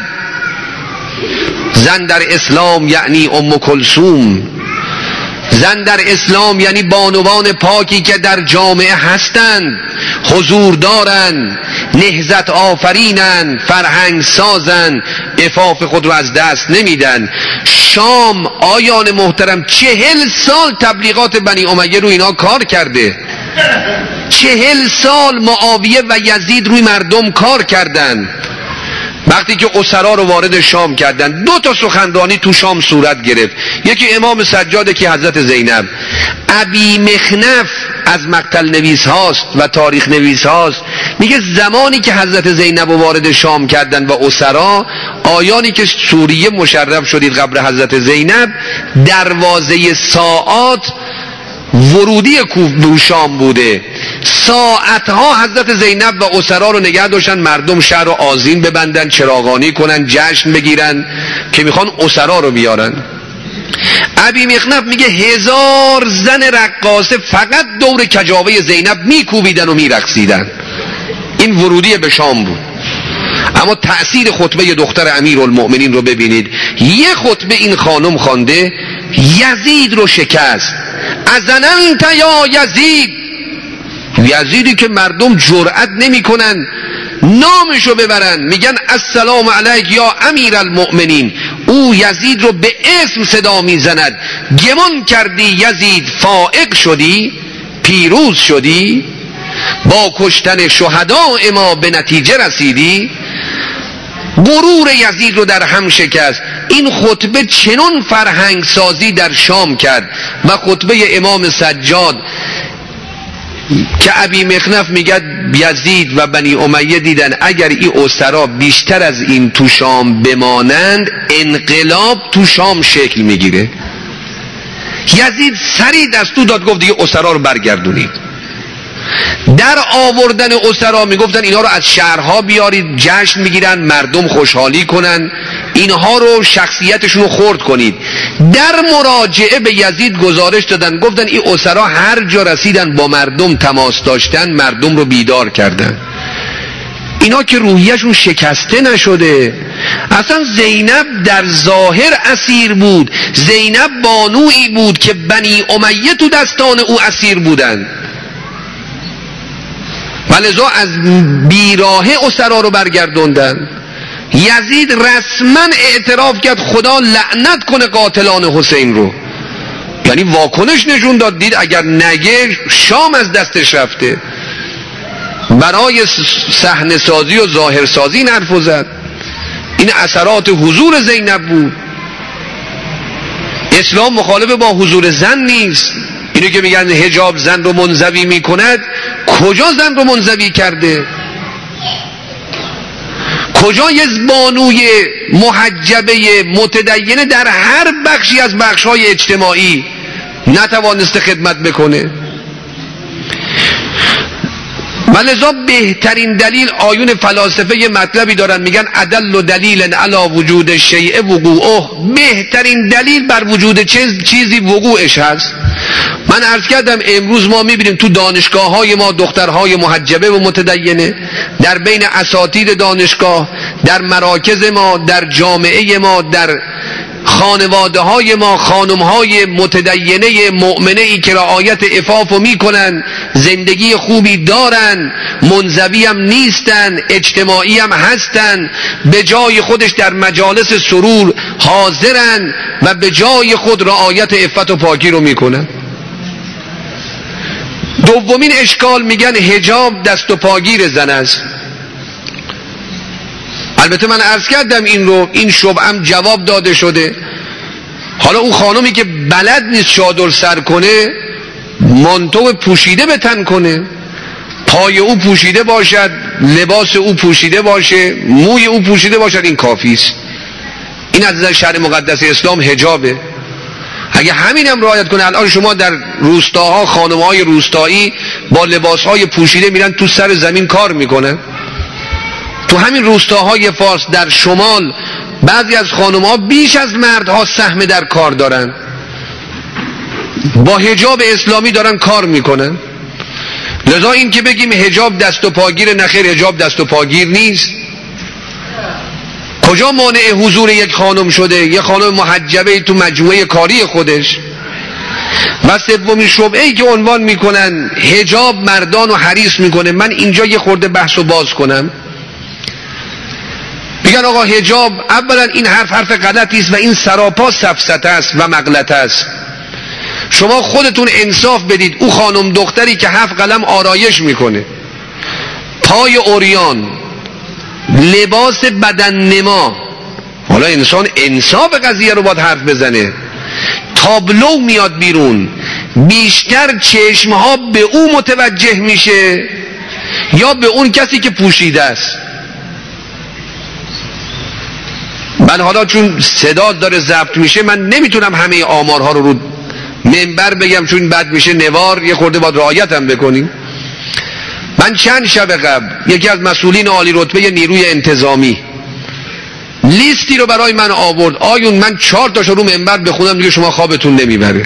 زن در اسلام یعنی ام کلثوم، زن در اسلام یعنی بانوان پاکی که در جامعه هستند، حضور دارند، نهضت آفرینند، فرهنگ سازند، عفاف خود رو از دست نمیدن. شام آیان محترم 40 سال تبلیغات بنی امیه رو اینا کار کرده. 40 سال معاویه و یزید روی مردم کار کردن. وقتی که اسرا رو وارد شام کردن 2 تا سخنرانی تو شام صورت گرفت، یکی امام سجاد که حضرت زینب. ابی مخنف از مقتل نویس هاست و تاریخ نویس هاست، میگه زمانی که حضرت زینب رو وارد شام کردن و اسرا، آیانی که سوریه مشرف شدید قبر حضرت زینب، دروازه ساعات ورودی شام بوده. ساعتها حضرت زینب و اسرا رو نگه داشتن، مردم شهر رو آذین ببندن، چراغانی کنن، جشن بگیرن که میخوان اسرا رو بیارن. ابی مخنف میگه 1000 زن رقاصه فقط دور کجاوه زینب میکوبیدن و میرقصیدن. این ورودی به شام بود. اما تأثیر خطبه دختر امیرالمؤمنین رو ببینید. یه خطبه این خانم خوانده یزید رو شکست. ازننت یا یزید، یزیدی که مردم جرأت نمی کنن نامشو ببرن، میگن السلام علیک یا امیرالمؤمنین، او یزید رو به اسم صدا میزند: گمان کردی یزید فائق شدی، پیروز شدی، با کشتن شهداء ما به نتیجه رسیدی. غرور یزید رو در هم شکست. این خطبه چنان فرهنگ سازی در شام کرد و خطبه امام سجاد که ابی مخنف میگه یزید و بنی امیه دیدن اگر این اسرا بیشتر از این تو شام بمانند انقلاب تو شام شکل میگیره. یزید سریع دستور داد، گفت دیگه اسرا رو برگردونید. در آوردن اسرا میگفتن اینا رو از شهرها بیارید، جشن میگیرن، مردم خوشحالی کنن، اینها رو شخصیتشون رو خرد کنید. در مراجعه به یزید گزارش دادن، گفتن این اسرا هر جا رسیدن با مردم تماس داشتن، مردم رو بیدار کردن. اینا که روحیشون شکسته نشده. اصلا زینب در ظاهر اسیر بود. زینب بانویی بود که بنی امیه تو دستان او اسیر بودن، ولذا از بیراهه اسرا رو برگردوندن. یزید رسما اعتراف کرد خدا لعنت کنه قاتلان حسین رو، یعنی واکنش نشون داد، دید اگر نگه شام از دستش رفته. برای صحنه سازی و ظاهر سازی این حرفو زد. این اثرات حضور زینب بود. اسلام مخالف با حضور زن نیست. اینو که میگن حجاب زن رو منزوی میکند، کجا زن رو منزوی کرده؟ کجا یه بانوی محجبه متدینه در هر بخشی از بخش‌های اجتماعی نتوانسته خدمت بکنه؟ ولذا بهترین دلیل آیون فلاسفه یه مطلبی دارن، میگن ادل دلیل علی وجود شیء وقوعه. بهترین دلیل بر وجود چیزی وقوعش هست. من عرض کردم امروز ما میبینیم تو دانشگاه های ما دخترهای محجبه و متدینه، در بین اساتید دانشگاه، در مراکز ما، در جامعه ما، در خانواده های ما خانم های متدینه مؤمنه ای که رعایت عفافو میکنن، زندگی خوبی دارن، منزوی هم نیستن، اجتماعی هم هستن، به جای خودش در مجالس سرور حاضرن و به جای خود رعایت عفت و پاکی رو میکنن. دومین اشکال میگن حجاب دست و پاگیر زن است. البته من عرض کردم این شبهه‌ام جواب داده شده. حالا اون خانمی که بلد نیست چادر سر کنه، مانتو پوشیده به تن کنه، پای او پوشیده باشد، لباس او پوشیده باشه، موی او پوشیده باشد، این کافی است. این از نظر شرع مقدس اسلام حجابه. اگه همینم رعایت کنه، الان شما در روستاها خانم‌های روستایی با لباس‌های پوشیده میرن تو سر زمین کار میکنن. تو همین روستاهای فارس در شمال بعضی از خانم‌ها بیش از مردها سهم در کار دارن، با حجاب اسلامی دارن کار میکنن. لذا این که بگیم حجاب دست و پاگیر، نخیر، حجاب دست و پاگیر نیست. کجا مانع حضور یک خانم شده؟ یک خانم محجبه تو مجموعه کاری خودش. و سومین شبهه‌ای که عنوان میکنن حجاب مردان رو حریص میکنه. من اینجا یه خورده بحث رو باز کنم. میگن آقا حجاب، اولا این حرف غلطی است و این سراپا سفسطه است و مغلطه است. شما خودتون انصاف بدید. او خانم دختری که 7 قلم آرایش میکنه، پای عریان، لباس بدن نما، حالا انسان انصاف قضیه رو باید حرف بزنه، تابلو میاد بیرون، بیشتر چشمها به او متوجه میشه یا به اون کسی که پوشیده است؟ من حالا چون صدا داره ضبط میشه من نمیتونم همه آمارها رو منبر بگم، چون بد میشه نوار، یه خورده باید رعایت هم بکنیم. من چند شب قبل یکی از مسئولین عالی رتبه نیروی انتظامی لیستی رو برای من آورد. آیون من 4 تاشو رو منبر بخونم دیگه شما خوابتون نمیبره.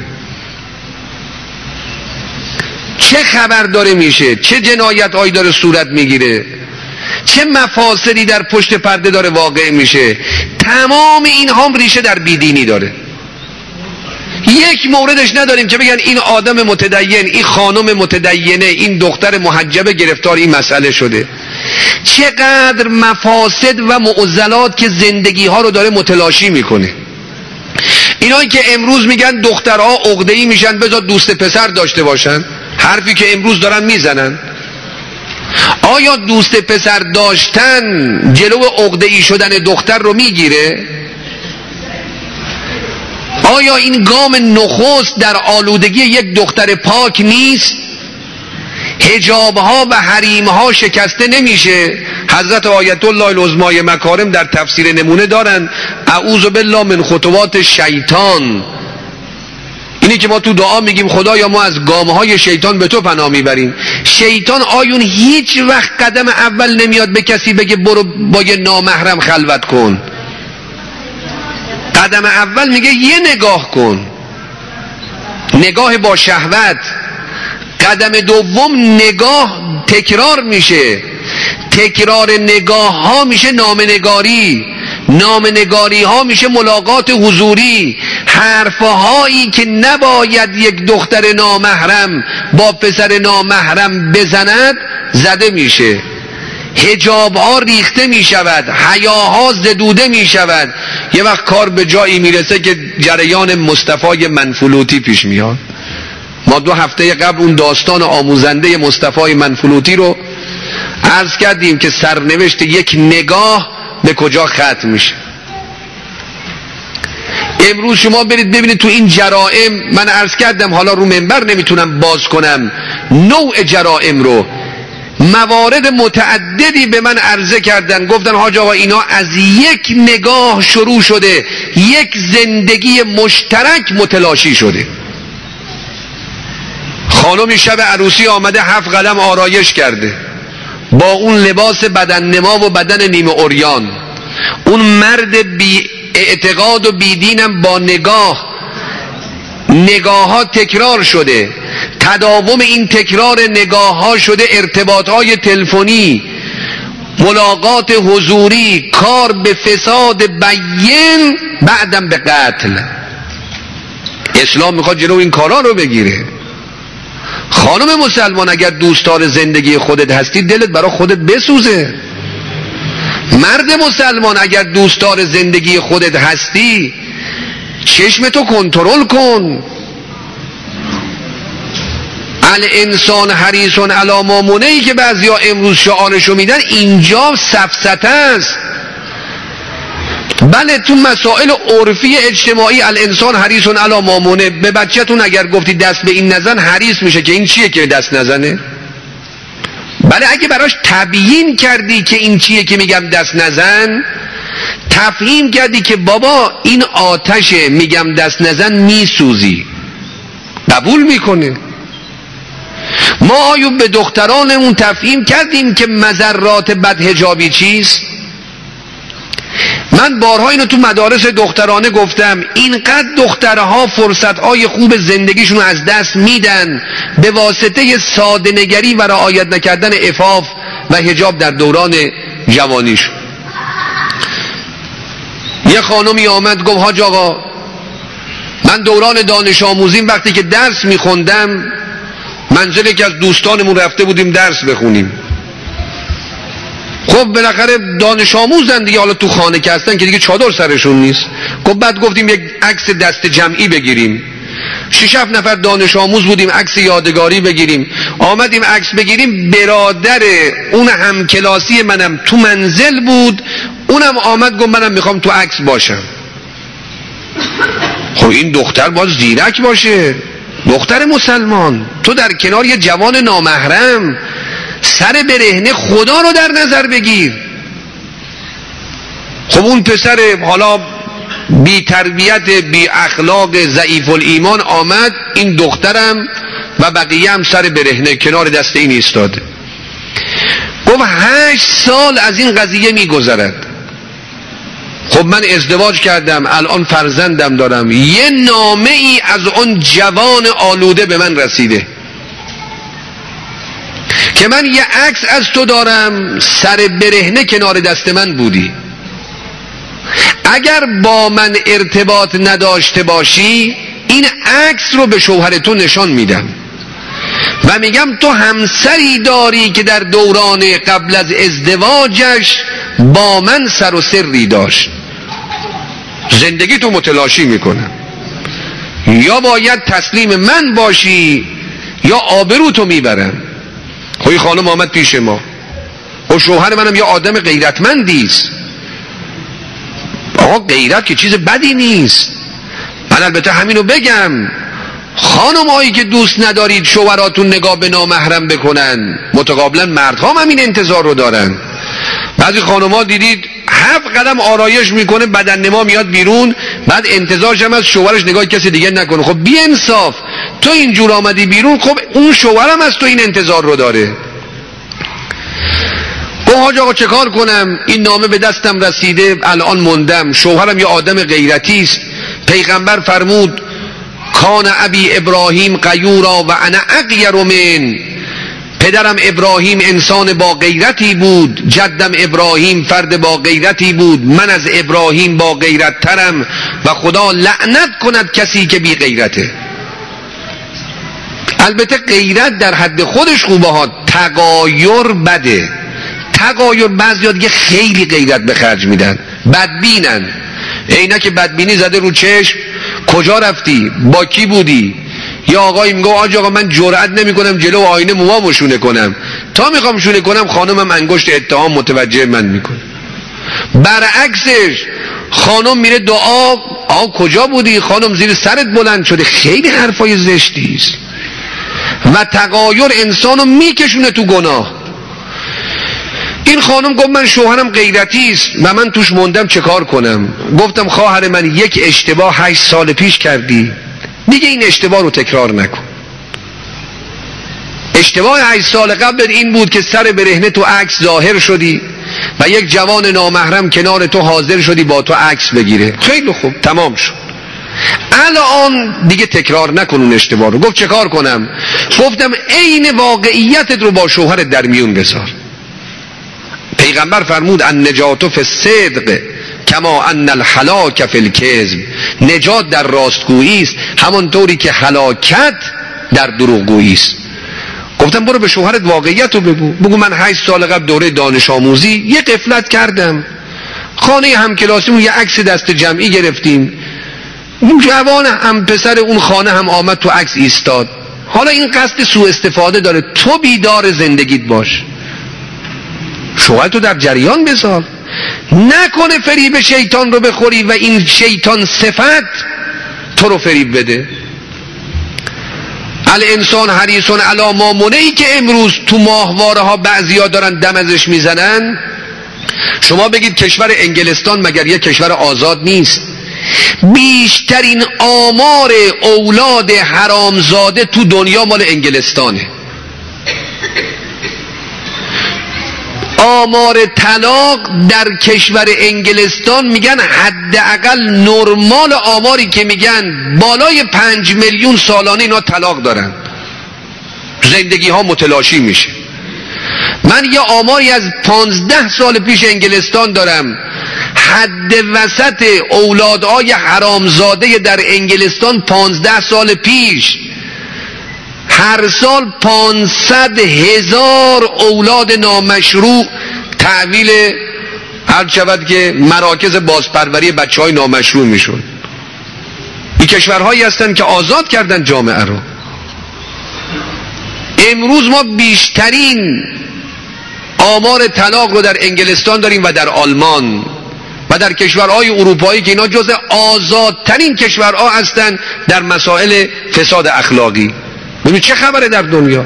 چه خبر داره میشه، چه جنایت هایی داره صورت میگیره، چه مفاسدی در پشت پرده داره واقع میشه. تمام این هم ریشه در بیدینی داره. یک موردش نداریم که بگن این آدم متدین، این خانم متدینه، این دختر محجبه گرفتار این مسئله شده. چقدر مفاسد و معضلات که زندگی ها رو داره متلاشی میکنه. اینایی که امروز میگن دخترها عقده‌ای میشن بذار دوست پسر داشته باشن، حرفی که امروز دارن میزنن، آیا دوست پسر داشتن جلو عقده‌ای شدن دختر رو میگیره؟ آیا این گام نخست در آلودگی یک دختر پاک نیست؟ حجابها و حریمها شکسته نمیشه. حضرت آیت الله العظمای مکارم در تفسیر نمونه دارن اعوذ بالله من خطوات شیطان. اینی که ما تو دعا میگیم خدایا ما از گامهای شیطان به تو پناه میبریم. شیطان آیون هیچ وقت قدم اول نمیاد به کسی بگه برو با یه نامحرم خلوت کن. قدم اول میگه یه نگاه کن، نگاه با شهوت. قدم دوم نگاه تکرار میشه، تکرار نگاه ها میشه نامنگاری، نامنگاری ها میشه ملاقات حضوری. حرفهایی که نباید یک دختر نامحرم با پسر نامحرم بزند زده میشه، حجاب ها ریخته میشود، حیاها زدوده میشود. یه وقت کار به جایی میرسه که جریان مصطفی منفلوطی پیش میاد. ما 2 هفته قبل اون داستان آموزنده مصطفی منفلوطی رو عرض کردیم که سرنوشت یک نگاه به کجا ختم میشه. امروز شما برید ببینید تو این جرائم، من عرض کردم حالا رو منبر نمیتونم باز کنم نوع جرائم رو، موارد متعددی به من عرضه کردن، گفتن حاج آقا اینا از یک نگاه شروع شده، یک زندگی مشترک متلاشی شده. خانمی شب عروسی آمده 7 قدم آرایش کرده با اون لباس بدن نما و بدن نیمه عریان، اون مرد بی اعتقاد و بی دینم با نگاه ها تکرار شده، تداوم این تکرار نگاه ها شده ارتباط های تلفنی، ملاقات حضوری، کار به فساد بیین بعدم به قتل. اسلام میخواد جلو این کارا رو بگیره. خانم مسلمان اگر دوستدار زندگی خودت هستی دلت برای خودت بسوزه. مرد مسلمان اگر دوستدار زندگی خودت هستی چشمتو کنترل کن. الانسان حریص علی ما منعی که بعضیا امروز شعارشو میدن اینجا سفسطه است. بله تو مسائل عرفی اجتماعی الانسان حریص علی ما منع. به بچه‌تون اگر گفتی دست به این نزن حریص میشه که این چیه که دست نزنه. بله اگه براش تبیین کردی که این چیه که میگم دست نزن، تفهیم کردی که بابا این آتشه میگم دست نزن میسوزی، قبول میکنه. ما آیا به دخترانمون تفهیم کردیم که مضرات بدحجابی چیست؟ من بارها اینو تو مدارس دخترانه گفتم، اینقدر دخترها فرصتهای خوب زندگیشون از دست میدن به واسطه ساده نگری و رعایت نکردن عفاف و حجاب در دوران جوانیشون. یه خانمی آمد گفت حاج آقا من دوران دانش آموزیم وقتی که درس میخوندم منزل یکی از دوستانمون رفته بودیم درس بخونیم. خب بالاخره دانش آموزن دیگه، حالا تو خانه که هستن که دیگه چادر سرشون نیست. خب بعد گفتیم یک عکس دست جمعی بگیریم، 6-7 نفر دانش آموز بودیم، عکس یادگاری بگیریم. آمدیم عکس بگیریم، برادر اون همکلاسی منم تو منزل بود، اونم آمد گفت منم میخوام تو عکس باشم. خب این دختر باید زیرک باشه، دختر مسلمان، تو در کنار یه جوان نامحرم سر برهنه خدا رو در نظر بگیر. خب اون پسر حالا بی تربیت بی اخلاق ضعیف الایمان آمد، این دخترم و بقیه هم سر برهنه کنار دست این ایستاده. گفت 8 سال از این قضیه میگذرد. خب من ازدواج کردم، الان فرزندم دارم، یه نامه ای از اون جوان آلوده به من رسیده که من یه عکس از تو دارم، سر برهنه کنار دست من بودی، اگر با من ارتباط نداشته باشی این عکس رو به شوهر تو نشان میدم، و میگم تو همسری داری که در دوران قبل از ازدواجش با من سر و سری داشت، زندگی تو متلاشی میکنم، یا باید تسلیم من باشی یا آبرو تو میبرم. خب خانم آمد پیش ما، و شوهر منم یه آدم غیرتمندیست. آقا غیرت که چیز بدی نیست. من البته همینو بگم، خانم هایی که دوست ندارید شوهراتون نگاه به نامحرم بکنن، متقابلا مردها هم این انتظار رو دارن. بعضی خانم ها دیدید 7 قدم آرایش میکنه، بدن نما میاد بیرون، بعد انتظارش هم از شوهرش نگاه کسی دیگه نکنه. خب بی انصاف، تو اینجور آمدی بیرون، خب اون شوهرم از تو این انتظار رو داره. حاج آقا چه کار کنم؟ این نامه به دستم رسیده، الان موندم، شوهرم یه آدم غیرتی است. پیغمبر فرمود کان ابی ابراهیم غیورا و انا اغیر من، پدرم ابراهیم انسان با غیرتی بود، جدم ابراهیم فرد با غیرتی بود، من از ابراهیم با غیرت ترم و خدا لعنت کند کسی که بی غیرته. البته غیرت در حد خودش خوبه ها، تغایر بده. تغایر بعضیا دیگه خیلی غیرت به خرج میدن، بدبینن، عینک بدبینی زده رو چشم، کجا رفتی؟ با کی بودی؟ یا آقایی میگه آج آقا من جرئت نمیکنم جلو آینه موامو شونه کنم، تا میخوام شونه کنم خانمم انگشت اتهام متوجه من میکنه. برعکسش خانم میره دعا، کجا بودی؟ خانم زیر سرت بلند شده. خیلی حرفای زشتی است و تغایر انسانو میکشونه تو گناه. این خانم گفت من شوهرم غیرتی است و من توش موندم، چه کار کنم؟ گفتم خواهر من، یک اشتباه 8 سال پیش کردی، دیگه این اشتباه رو تکرار نکن. اشتباه 8 سال قبل این بود که سر برهنه تو عکس ظاهر شدی و یک جوان نامحرم کنار تو حاضر شدی با تو عکس بگیره. خیلی خوب، تمام شد. الان دیگه تکرار نکن اون اشتباه رو. گفت چه کار کنم؟ گفتم عین واقعیتت رو با شوهرت در میون بذار. پیغمبر فرمود النجات فی الصدق کما ان الهلاک فی الکذب، نجات در راستگویی است همانطوری که هلاکت در دروغگویی است. گفتم برو به شوهرت واقعیت رو بگو من 8 سال قبل دوره دانش آموزی یه غفلت کردم، خانه همکلاسیمون یه عکس دست جمعی گرفتیم، اون جوان هم پسر اون خانه هم آمد تو عکس ایستاد، حالا این قصد سوء استفاده داره، تو بیدار زندگیت باش، شوهرتو در جریان بذار، نکنه فریب شیطان رو بخوری و این شیطان صفت تو رو فریب بده. الانسان حریص علی ما منعی که امروز تو ماهواره ها بعضیا دارن دم ازش میزنن. شما بگید کشور انگلستان مگر یک کشور آزاد نیست؟ بیشترین آمار اولاد حرامزاده تو دنیا مال انگلستانه. آمار طلاق در کشور انگلستان میگن حداقل نرمال آماری که میگن بالای 5 میلیون سالانه اینا طلاق دارن، زندگی ها متلاشی میشه. من یه آماری از 15 سال پیش انگلستان دارم، حد وسط اولادهای حرامزاده در انگلستان 15 سال پیش هر سال 500,000 اولاد نامشروع تحویل هر شود که مراکز بازپروری بچهای نامشروع میشون. این کشورهایی هستن که آزاد کردن جامعه رو. امروز ما بیشترین آمار طلاق رو در انگلستان داریم و در آلمان و در کشورهای اروپایی که اینا جزء آزادترین کشورها هستن در مسائل فساد اخلاقی. ببینید چه خبره در دنیا،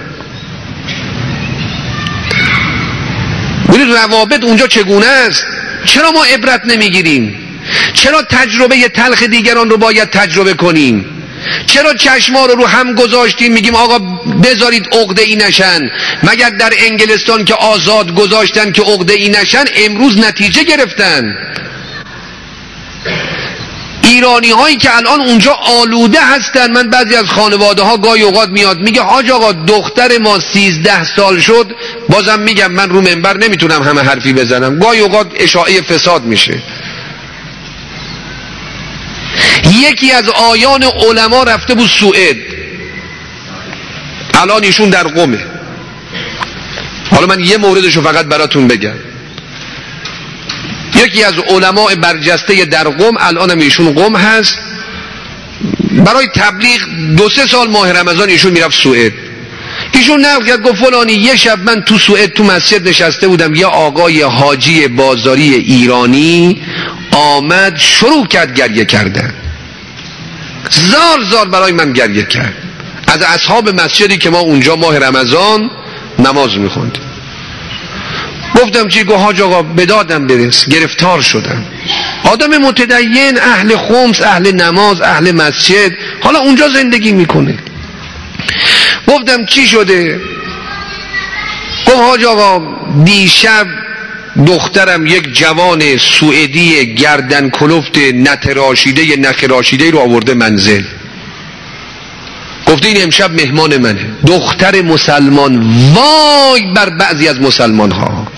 ببینید روابط اونجا چگونه است. چرا ما عبرت نمیگیریم؟ چرا تجربه تلخ دیگران رو باید تجربه کنیم؟ چرا چشما رو هم گذاشتیم میگیم آقا بذارید عقده‌ای نشن؟ مگر در انگلستان که آزاد گذاشتن که عقده‌ای نشن امروز نتیجه گرفتن؟ ایرانی هایی که الان اونجا آلوده هستن، من بعضی از خانواده ها گاهی اوقات میاد میگه حاج آقا دختر ما 13 سال شد، بازم میگم من رو منبر نمیتونم همه حرفی بزنم، گاهی اوقات اشاعه فساد میشه. یکی از آیان علما رفته بود سوئد، الان ایشون در قمه. حالا من یه موردشو فقط براتون بگم. یکی از علماء برجسته در قم، الان هم ایشون قم هست، برای تبلیغ 2-3 سال ماه رمضان ایشون میرفت سوئد. ایشون نقل کرد، گفت فلانی یه شب من تو سوئد تو مسجد نشسته بودم، یه آقای حاجی بازاری ایرانی آمد شروع کرد گریه کردن، زار برای من گریه کرد، از اصحاب مسجدی که ما اونجا ماه رمضان نماز میخوندیم. گفتم چی؟ گفت حاج آقا به دادم برس، گرفتار شدم. آدم متدین، اهل خمس، اهل نماز، اهل مسجد، حالا اونجا زندگی میکنه. گفتم چی شده؟ گفت حاج آقا دیشب دخترم یک جوان سوئدی گردن کلفت نتراشیده نخراشیده رو آورده منزل. گفته این امشب مهمان منه. دختر مسلمان. وای بر بعضی از مسلمان ها،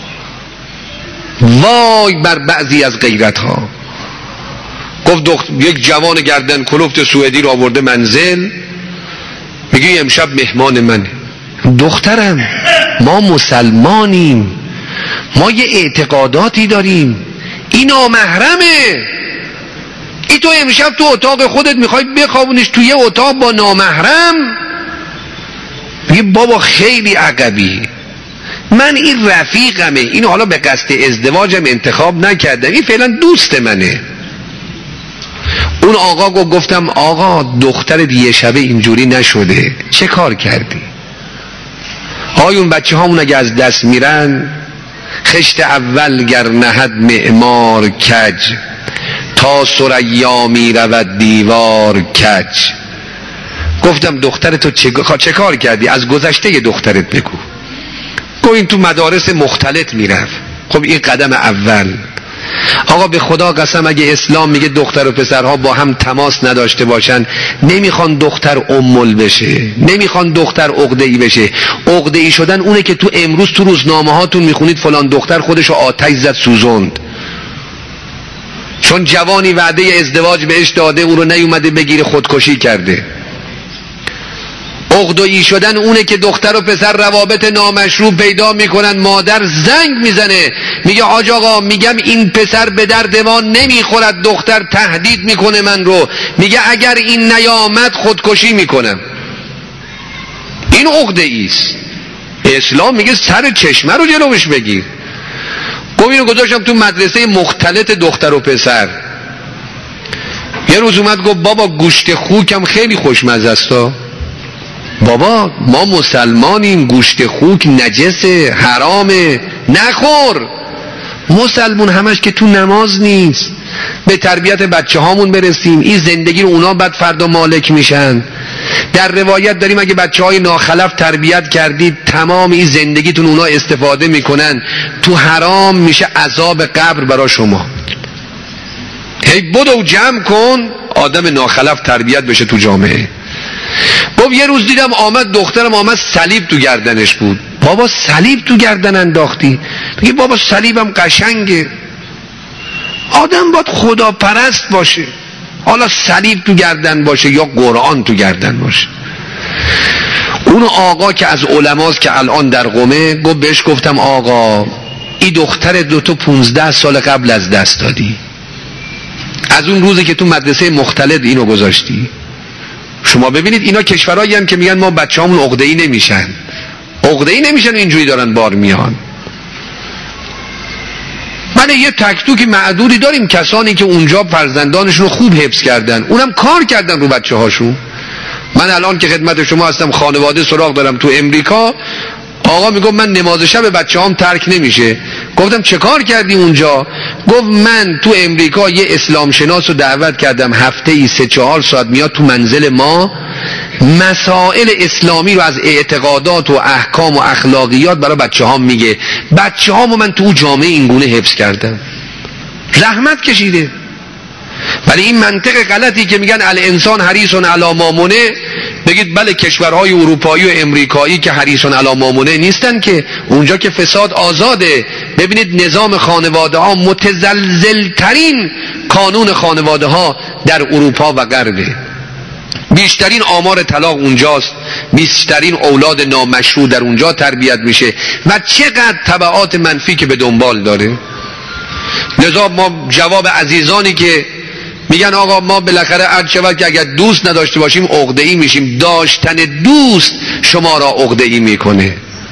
وای بر بعضی از غیرت ها. گفت یک جوان گردن کلفت سوئدی رو آورده منزل، میگه امشب مهمان منه. دخترم، ما مسلمانیم، ما یه اعتقاداتی داریم، این نامحرمه. ای تو امشب تو اتاق خودت میخوای بخوابونیش توی اتاق با نامحرم؟ میگه بابا خیلی عقبی، من این رفیقمه، این حالا به قصد ازدواجم انتخاب نکردم، این فعلا دوست منه. اون آقا گفتم آقا دخترت یه شبه اینجوری نشده، چه کار کردی؟ آیون بچه هامون اگه از دست میرن، خشت اول گر نهد معمار کج، تا ثریا می رود دیوار کج. گفتم دخترت تو چه کار کردی؟ از گذشته دخترت بگو. گفت این تو مدارس مختلط میرفت. خب این قدم اول. آقا به خدا قسم اگه اسلام میگه دختر و پسرها با هم تماس نداشته باشن، نمیخوان دختر امول بشه، نمیخوان دختر عقده‌ای بشه. عقده‌ای شدن اونه که تو امروز تو روزنامه هاتون میخونید فلان دختر خودشو آتش زد سوزوند، چون جوانی وعده ازدواج بهش داده اون رو نیومده بگیره خودکشی کرده. عقده‌ای شدن اونه که دختر و پسر روابط نامشروع پیدا میکنن، مادر زنگ میزنه میگه حاج آقا میگم این پسر به درد ما نمیخورد، دختر تهدید میکنه من رو، میگه اگر این نیامد خودکشی میکنم. این عقده‌ای است. اسلام میگه سر چشمه رو جلوش بگیر. گفت اینو گذاشتم تو مدرسه مختلط دختر و پسر. یه روز اومد گفت بابا گوشت خوکم خیلی خوشمزه است. بابا ما مسلمانیم، گوشت خوک نجسه، حرامه، نخور. مسلمون همش که تو نماز نیست. به تربیت بچه هامون برسیم، این زندگی رو اونا بعد فردا مالک میشن. در روایت داریم اگه بچه های ناخلف تربیت کردید، تمام این زندگیتون اونا استفاده میکنن، تو حرام میشه عذاب قبر برا شما. هی بدو جمع کن آدم ناخلف تربیت بشه تو جامعه. بابا یه روز دیدم آمد دخترم آمد صلیب تو گردنش بود. بابا صلیب تو گردن انداختی؟ میگه بابا صلیبم قشنگه. آدم باید خدا پرست باشه، حالا صلیب تو گردن باشه یا قرآن تو گردن باشه. اون آقا که از علماست که الان در قمه، بهش گفتم آقا این دختر تو 15 سال قبل از دست دادی، از اون روزی که تو مدرسه مختلط اینو گذاشتی. شما ببینید اینا کشورهایی هم که میگن ما بچه‌هامون عقده‌ای نمیشن، عقده‌ای نمیشن اینجوری دارن بار میان. من یه تکتوک معدودی داریم کسانی که اونجا فرزندانشون رو خوب حفظ کردن، اونم کار کردن رو بچه هاشون. من الان که خدمت شما هستم خانواده سراغ دارم تو امریکا، آقا میگم من نماز شب بچه هام ترک نمیشه. گفتم چه کار کردی اونجا؟ گفت من تو امریکا یه اسلام شناس رو دعوت کردم، هفته‌ای 3-4 ساعت میاد تو منزل ما، مسائل اسلامی رو از اعتقادات و احکام و اخلاقیات برای بچه هام میگه. بچه هامو من تو جامعه اینگونه حفظ کردم، زحمت کشیده. ولی این منطق غلطی که میگن الانسان حریص علی ما منه، بگید بله کشورهای اروپایی و امریکایی که حریص علی ما منه نیستن که، اونجا که فساد آزاده. ببینید نظام خانواده ها متزلزل ترین قانون خانواده ها در اروپا و غربه. بیشترین آمار طلاق اونجاست، بیشترین اولاد نامشروع در اونجا تربیت میشه و چقدر تبعات منفی که به دنبال داره. لذا ما جواب عزیزانی که میگن آقا ما بالاخره عرض شود که اگر دوست نداشته باشیم عقده‌ای میشیم، داشتن دوست شما را عقده‌ای میکنه.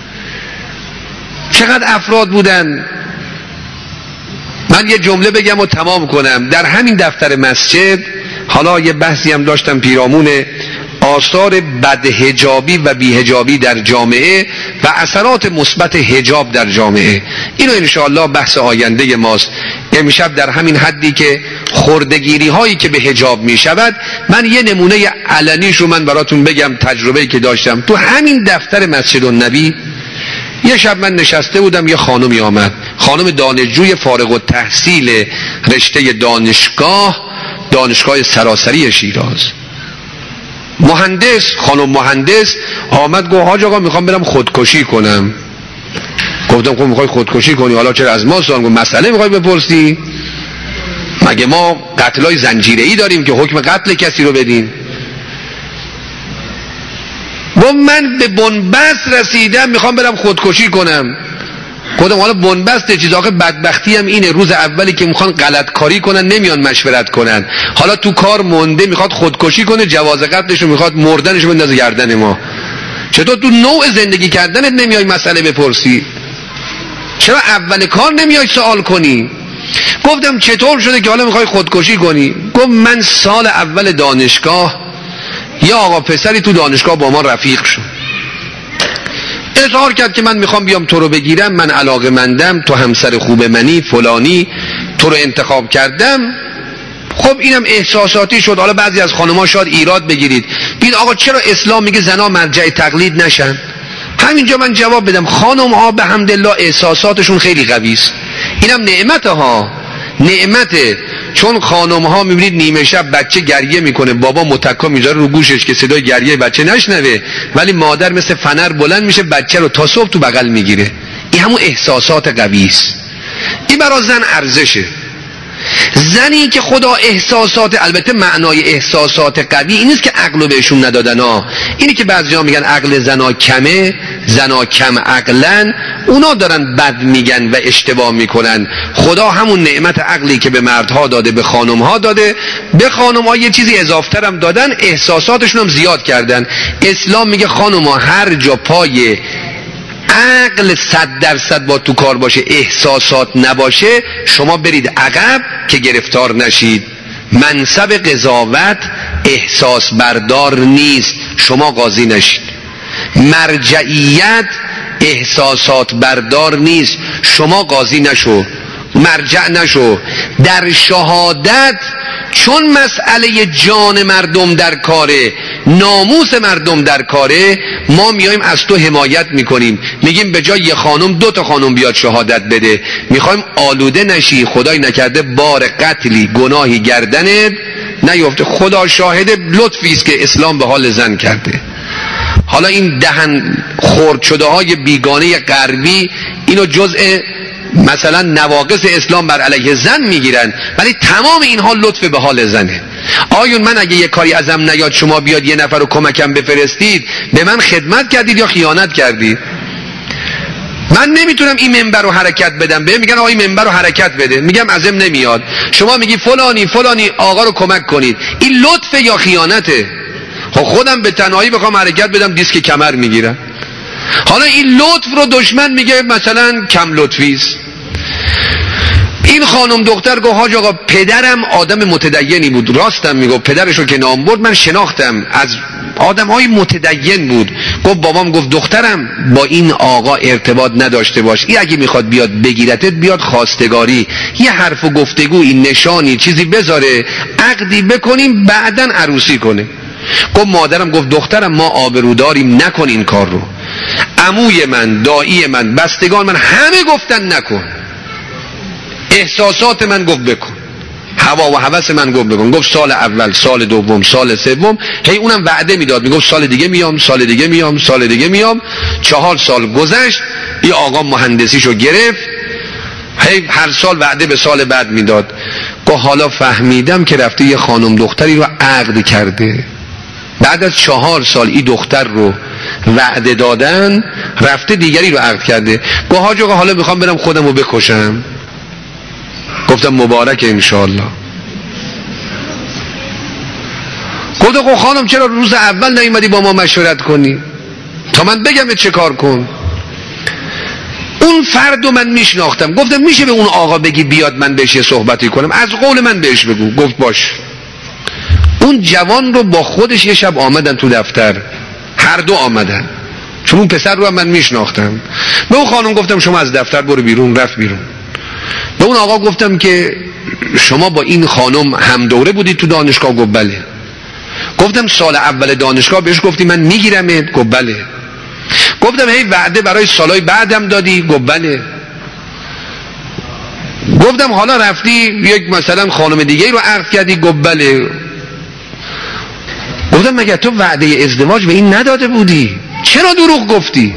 چقدر افراد بودن، من یه جمله بگم و تمام کنم. در همین دفتر مسجد حالا یه بحثی هم داشتم پیرامون آثار بدحجابی و بیحجابی در جامعه و اثرات مثبت حجاب در جامعه. اینو انشاءالله بحث آینده ماست. امشب در همین حدی که خردگیری هایی که به حجاب می شود، من یه نمونه علنیش رو من براتون بگم، تجربه‌ای که داشتم تو همین دفتر مسجد النبی. یه شب من نشسته بودم، یه خانمی آمد، خانم دانشجوی فارغ التحصیل رشته دانشگاه سراسری شیراز، مهندس، خانم مهندس آمد گفت حاج آقا میخوام برم خودکشی کنم. گفتم خب میخوای خودکشی کنی، حالا چرا از ما سوال؟ گفت مسئله میخوای بپرسی؟ مگه ما قتلای زنجیره‌ای داریم که حکم قتل کسی رو بدیم؟ گفت من به بنبست رسیدم میخوام برم خودکشی کنم. گفتم حالا بنبست چیز، آخه بدبختی هم اینه، روز اولی که میخوان غلط کاری کنن نمیان مشورت کنن، حالا تو کار مونده میخواد خودکشی کنه، جواز قتلش رو میخواد، مردنش رو بندازه گردن ما. چطور تو نوع زندگی کردنت نمیای مسئله بپرسی؟ چرا اول کار نمیای سوال کنی؟ گفتم چطور شده که حالا میخوای خودکشی کنی؟ گفت من سال اول دانشگاه یا آقا پسری تو دانشگاه با ما رفیق شد، اظهار کرد که من میخوام بیام تو رو بگیرم، من علاقه‌مندم، تو همسر خوب منی، فلانی، تو رو انتخاب کردم. خب اینم احساساتی شد. حالا بعضی از خانم‌ها شاید ایراد بگیرید، ببین آقا چرا اسلام میگه زنا مرجع تقلید نشن؟ همینجا من جواب بدم، خانم‌ها به حمدالله احساساتشون خیلی قوی است. اینم نعمته ها، نعمته. چون خانم ها میبینید نیمه شب بچه گریه میکنه، بابا متکا میذاره رو گوشش که صدای گریه بچه نشنوه، ولی مادر مثل فنر بلند میشه بچه رو تا صبح تو بغل میگیره. این همون احساسات قوی است. این برای زن ارزشه. زنی که خدا احساسات، البته معنای احساسات قوی این نیست که عقلو بهشون ندادن ها، اینی که بعضیا میگن عقل زنا کمه، زنا کم عقلن، اونا دارن بد میگن و اشتباه میکنن. خدا همون نعمت عقلی که به مردها داده به خانمها داده، به خانمها یه چیزی اضافتر هم دادن، احساساتشون هم زیاد کردن. اسلام میگه خانمها هر جا پای عقل 100% با تو کار باشه، احساسات نباشه، شما برید عقب که گرفتار نشید. منصب قضاوت احساس بردار نیست، شما قاضی نشید. مرجعیت احساسات بردار نیست، شما قاضی نشو، مرجع نشو. در شهادت چون مسئله جان مردم در کاره، ناموس مردم در کاره، ما میایم از تو حمایت میکنیم، میگیم به جای یه خانم 2 تا خانم بیاد شهادت بده، میخوایم آلوده نشی، خدای نکرده بار قتلی گناهی گردنت نیفته. خدا شاهد لطفی است که اسلام به حال زن کرده. حالا این دهن خرد شده های بیگانه غربی اینو جزء مثلا نواقص اسلام بر علیه زن میگیرن، ولی تمام اینها لطف به حال زنه. آیون من اگه یه کاری ازم نیاد شما بیاد یه نفر رو کمکم بفرستید، به من خدمت کردید یا خیانت کردید؟ من نمیتونم این منبر رو حرکت بدم، به میگن آقا این منبر رو حرکت بده، میگم ازم نمیاد، شما میگی فلانی فلانی آقا رو کمک کنید، این لطف یا خیانته؟ خب خودم به تنهایی بخوام حرکت بدم دیسک کمر میگیرم. حالا این لطف رو دشمن میگه مثلا کم لطفی است. این خانم دختر گفت حاج آقا پدرم آدم متدینی بود، راستم میگفت، پدرش رو که نام برد من شناختم، از آدم‌های متدین بود. گفت بابام گفت دخترم با این آقا ارتباط نداشته باش، این اگه میخواد بیاد بگیرتت بیاد خواستگاری، یه حرف و گفتگو، این نشانی چیزی بذاره، عقدی بکنیم بعدن عروسی کنه. گفت مادرم گفت دخترم ما آبروداریم، نکن این کار رو. عموی من، دایی من، بستگان من همه گفتن نکن. احساسات من گفت بکن، هوا و هوس من گفت بکن. گفت سال اول، سال دوم، سال سوم، هی اونم وعده میداد، میگفت سال دیگه میام، سال دیگه میام، سال دیگه میام. 4 سال گذشت، این آقا مهندسیشو گرفت، هی هر سال وعده به سال بعد میداد. گفت حالا فهمیدم که رفته یه خانم دختری رو عقد کرده. بعد از 4 سال این دختر رو وعده دادن، رفته دیگری رو عقد کرده. گفت حاج آقا حالا میخوام برم خودم رو بکشم. گفتم مبارکه انشاءالله. گفت آقا خانم چرا روز اول نیومدی با ما مشورت کنی تا من بگم چه کار کن؟ اون فرد رو من میشناختم. گفتم میشه به اون آقا بگی بیاد من بهش صحبتی کنم، از قول من بهش بگو. گفت باش. اون جوان رو با خودش یه شب آمدن تو دفتر، هر دو آمدن، چون اون پسر رو هم من میشناختم. به اون خانم گفتم شما از دفتر برو بیرون. رفت بیرون. به اون آقا گفتم که شما با این خانم هم دوره بودید تو دانشگاه؟ گفت بله. گفتم سال اول دانشگاه بهش گفتی من میگیرمت؟ گفت بله. گفتم هی وعده برای سالهای بعدم دادی؟ گفت بله. گفتم حالا رفتی یک مثلا خانم دیگه رو عقد کردی؟ گفت بله. گفتم مگه تو وعده ازدواج به این نداده بودی؟ چرا دروغ گفتی؟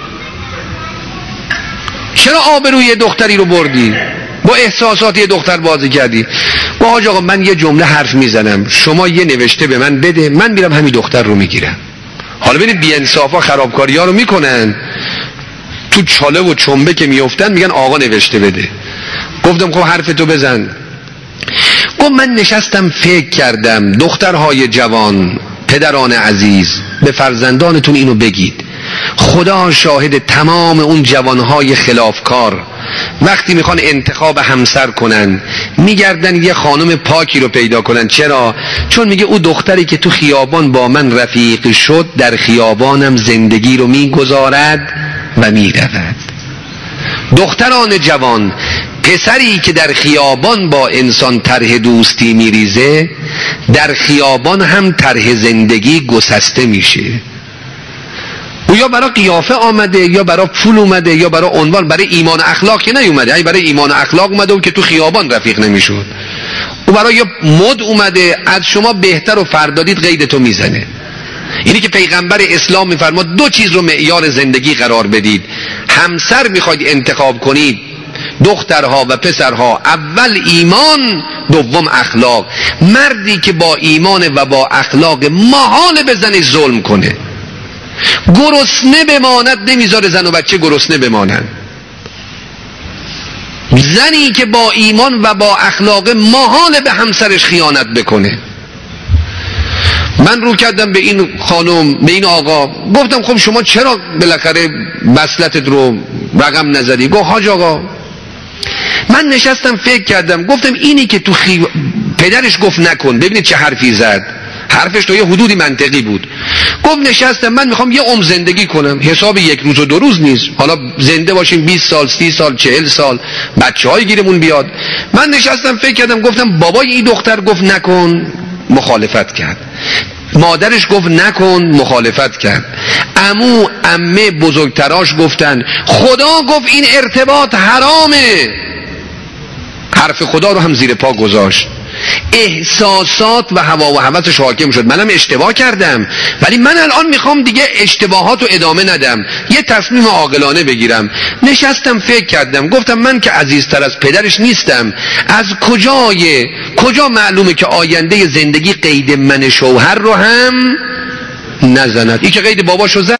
چرا آبروی دختری رو بردی؟ با احساسات یه دختر بازی کردی؟ با حاج آقا من یه جمله حرف میزنم، شما یه نوشته به من بده، من میرم همین دختر رو میگیرم. حالا ببین بی‌انصافا خرابکاری ها رو میکنن، تو چاله و چنبه که میافتن میگن آقا نوشته بده. گفتم خب حرف تو بزن. گفت من نشستم فکر کردم دخترهای جوان، پدران عزیز، به فرزندانتون اینو بگید، خدا شاهد تمام اون جوانهای خلافکار وقتی میخوان انتخاب همسر کنن میگردن یه خانم پاکی رو پیدا کنن. چرا؟ چون میگه او دختری که تو خیابان با من رفیق شد در خیابانم زندگی رو میگذارد و میرود. دختران جوان، پسری که در خیابان با انسان طرح دوستی میریزه در خیابان هم طرح زندگی گسسته میشه. او یا برای قیافه آمده، یا برای پول اومده، یا برای عنوان. برای ایمان و اخلاق که نیومده. ای برای ایمان و اخلاق اومده و که تو خیابان رفیق نمیشد. او برای یه مد اومده، از شما بهتر و فردادید قید تو میزنه. اینی که پیغمبر اسلام میفرماد 2 چیز رو معیار زندگی قرار بدید. همسر میخواید انتخاب کنید، دخترها و پسرها، اول ایمان، دوم اخلاق. مردی که با ایمان و با اخلاق محال بزنه ظلم کنه. گرسنه بماند نمیذاره زن و بچه گرسنه بمانند. زنی که با ایمان و با اخلاق محال به همسرش خیانت بکنه. من رو کردم به این خانم، به این آقا، گفتم خب شما چرا بالاخره وصلتت رو رقم نزدی؟ گفت حاج آقا من نشستم فکر کردم، گفتم اینی که تو پدرش گفت نکن، ببینید چه حرفی زد، حرفش تو یه حدودی منطقی بود. گفت نشستم من میخوام یه عمر زندگی کنم، حساب 1 روز و 2 روز نیست، حالا زنده باشیم 20 سال 30 سال 40 سال، بچه های گیرمون بیاد. من نشستم فکر کردم، گفتم بابای این دختر گفت نکن، مخالفت کرد. مادرش گفت نکن، مخالفت کرد. عمو عمه بزرگتراش گفتن، خدا گفت این ارتباط حرامه، حرف خدا رو هم زیر پا گذاشت. احساسات و هوا و هوسش حاکم شد. منم اشتباه کردم، ولی من الان میخوام دیگه اشتباهات رو ادامه ندم، یه تصمیم عاقلانه بگیرم. نشستم فکر کردم، گفتم من که عزیزتر از پدرش نیستم، از کجا معلومه که آینده زندگی قید من شوهر رو هم نزند؟ این که قید باباشو زد.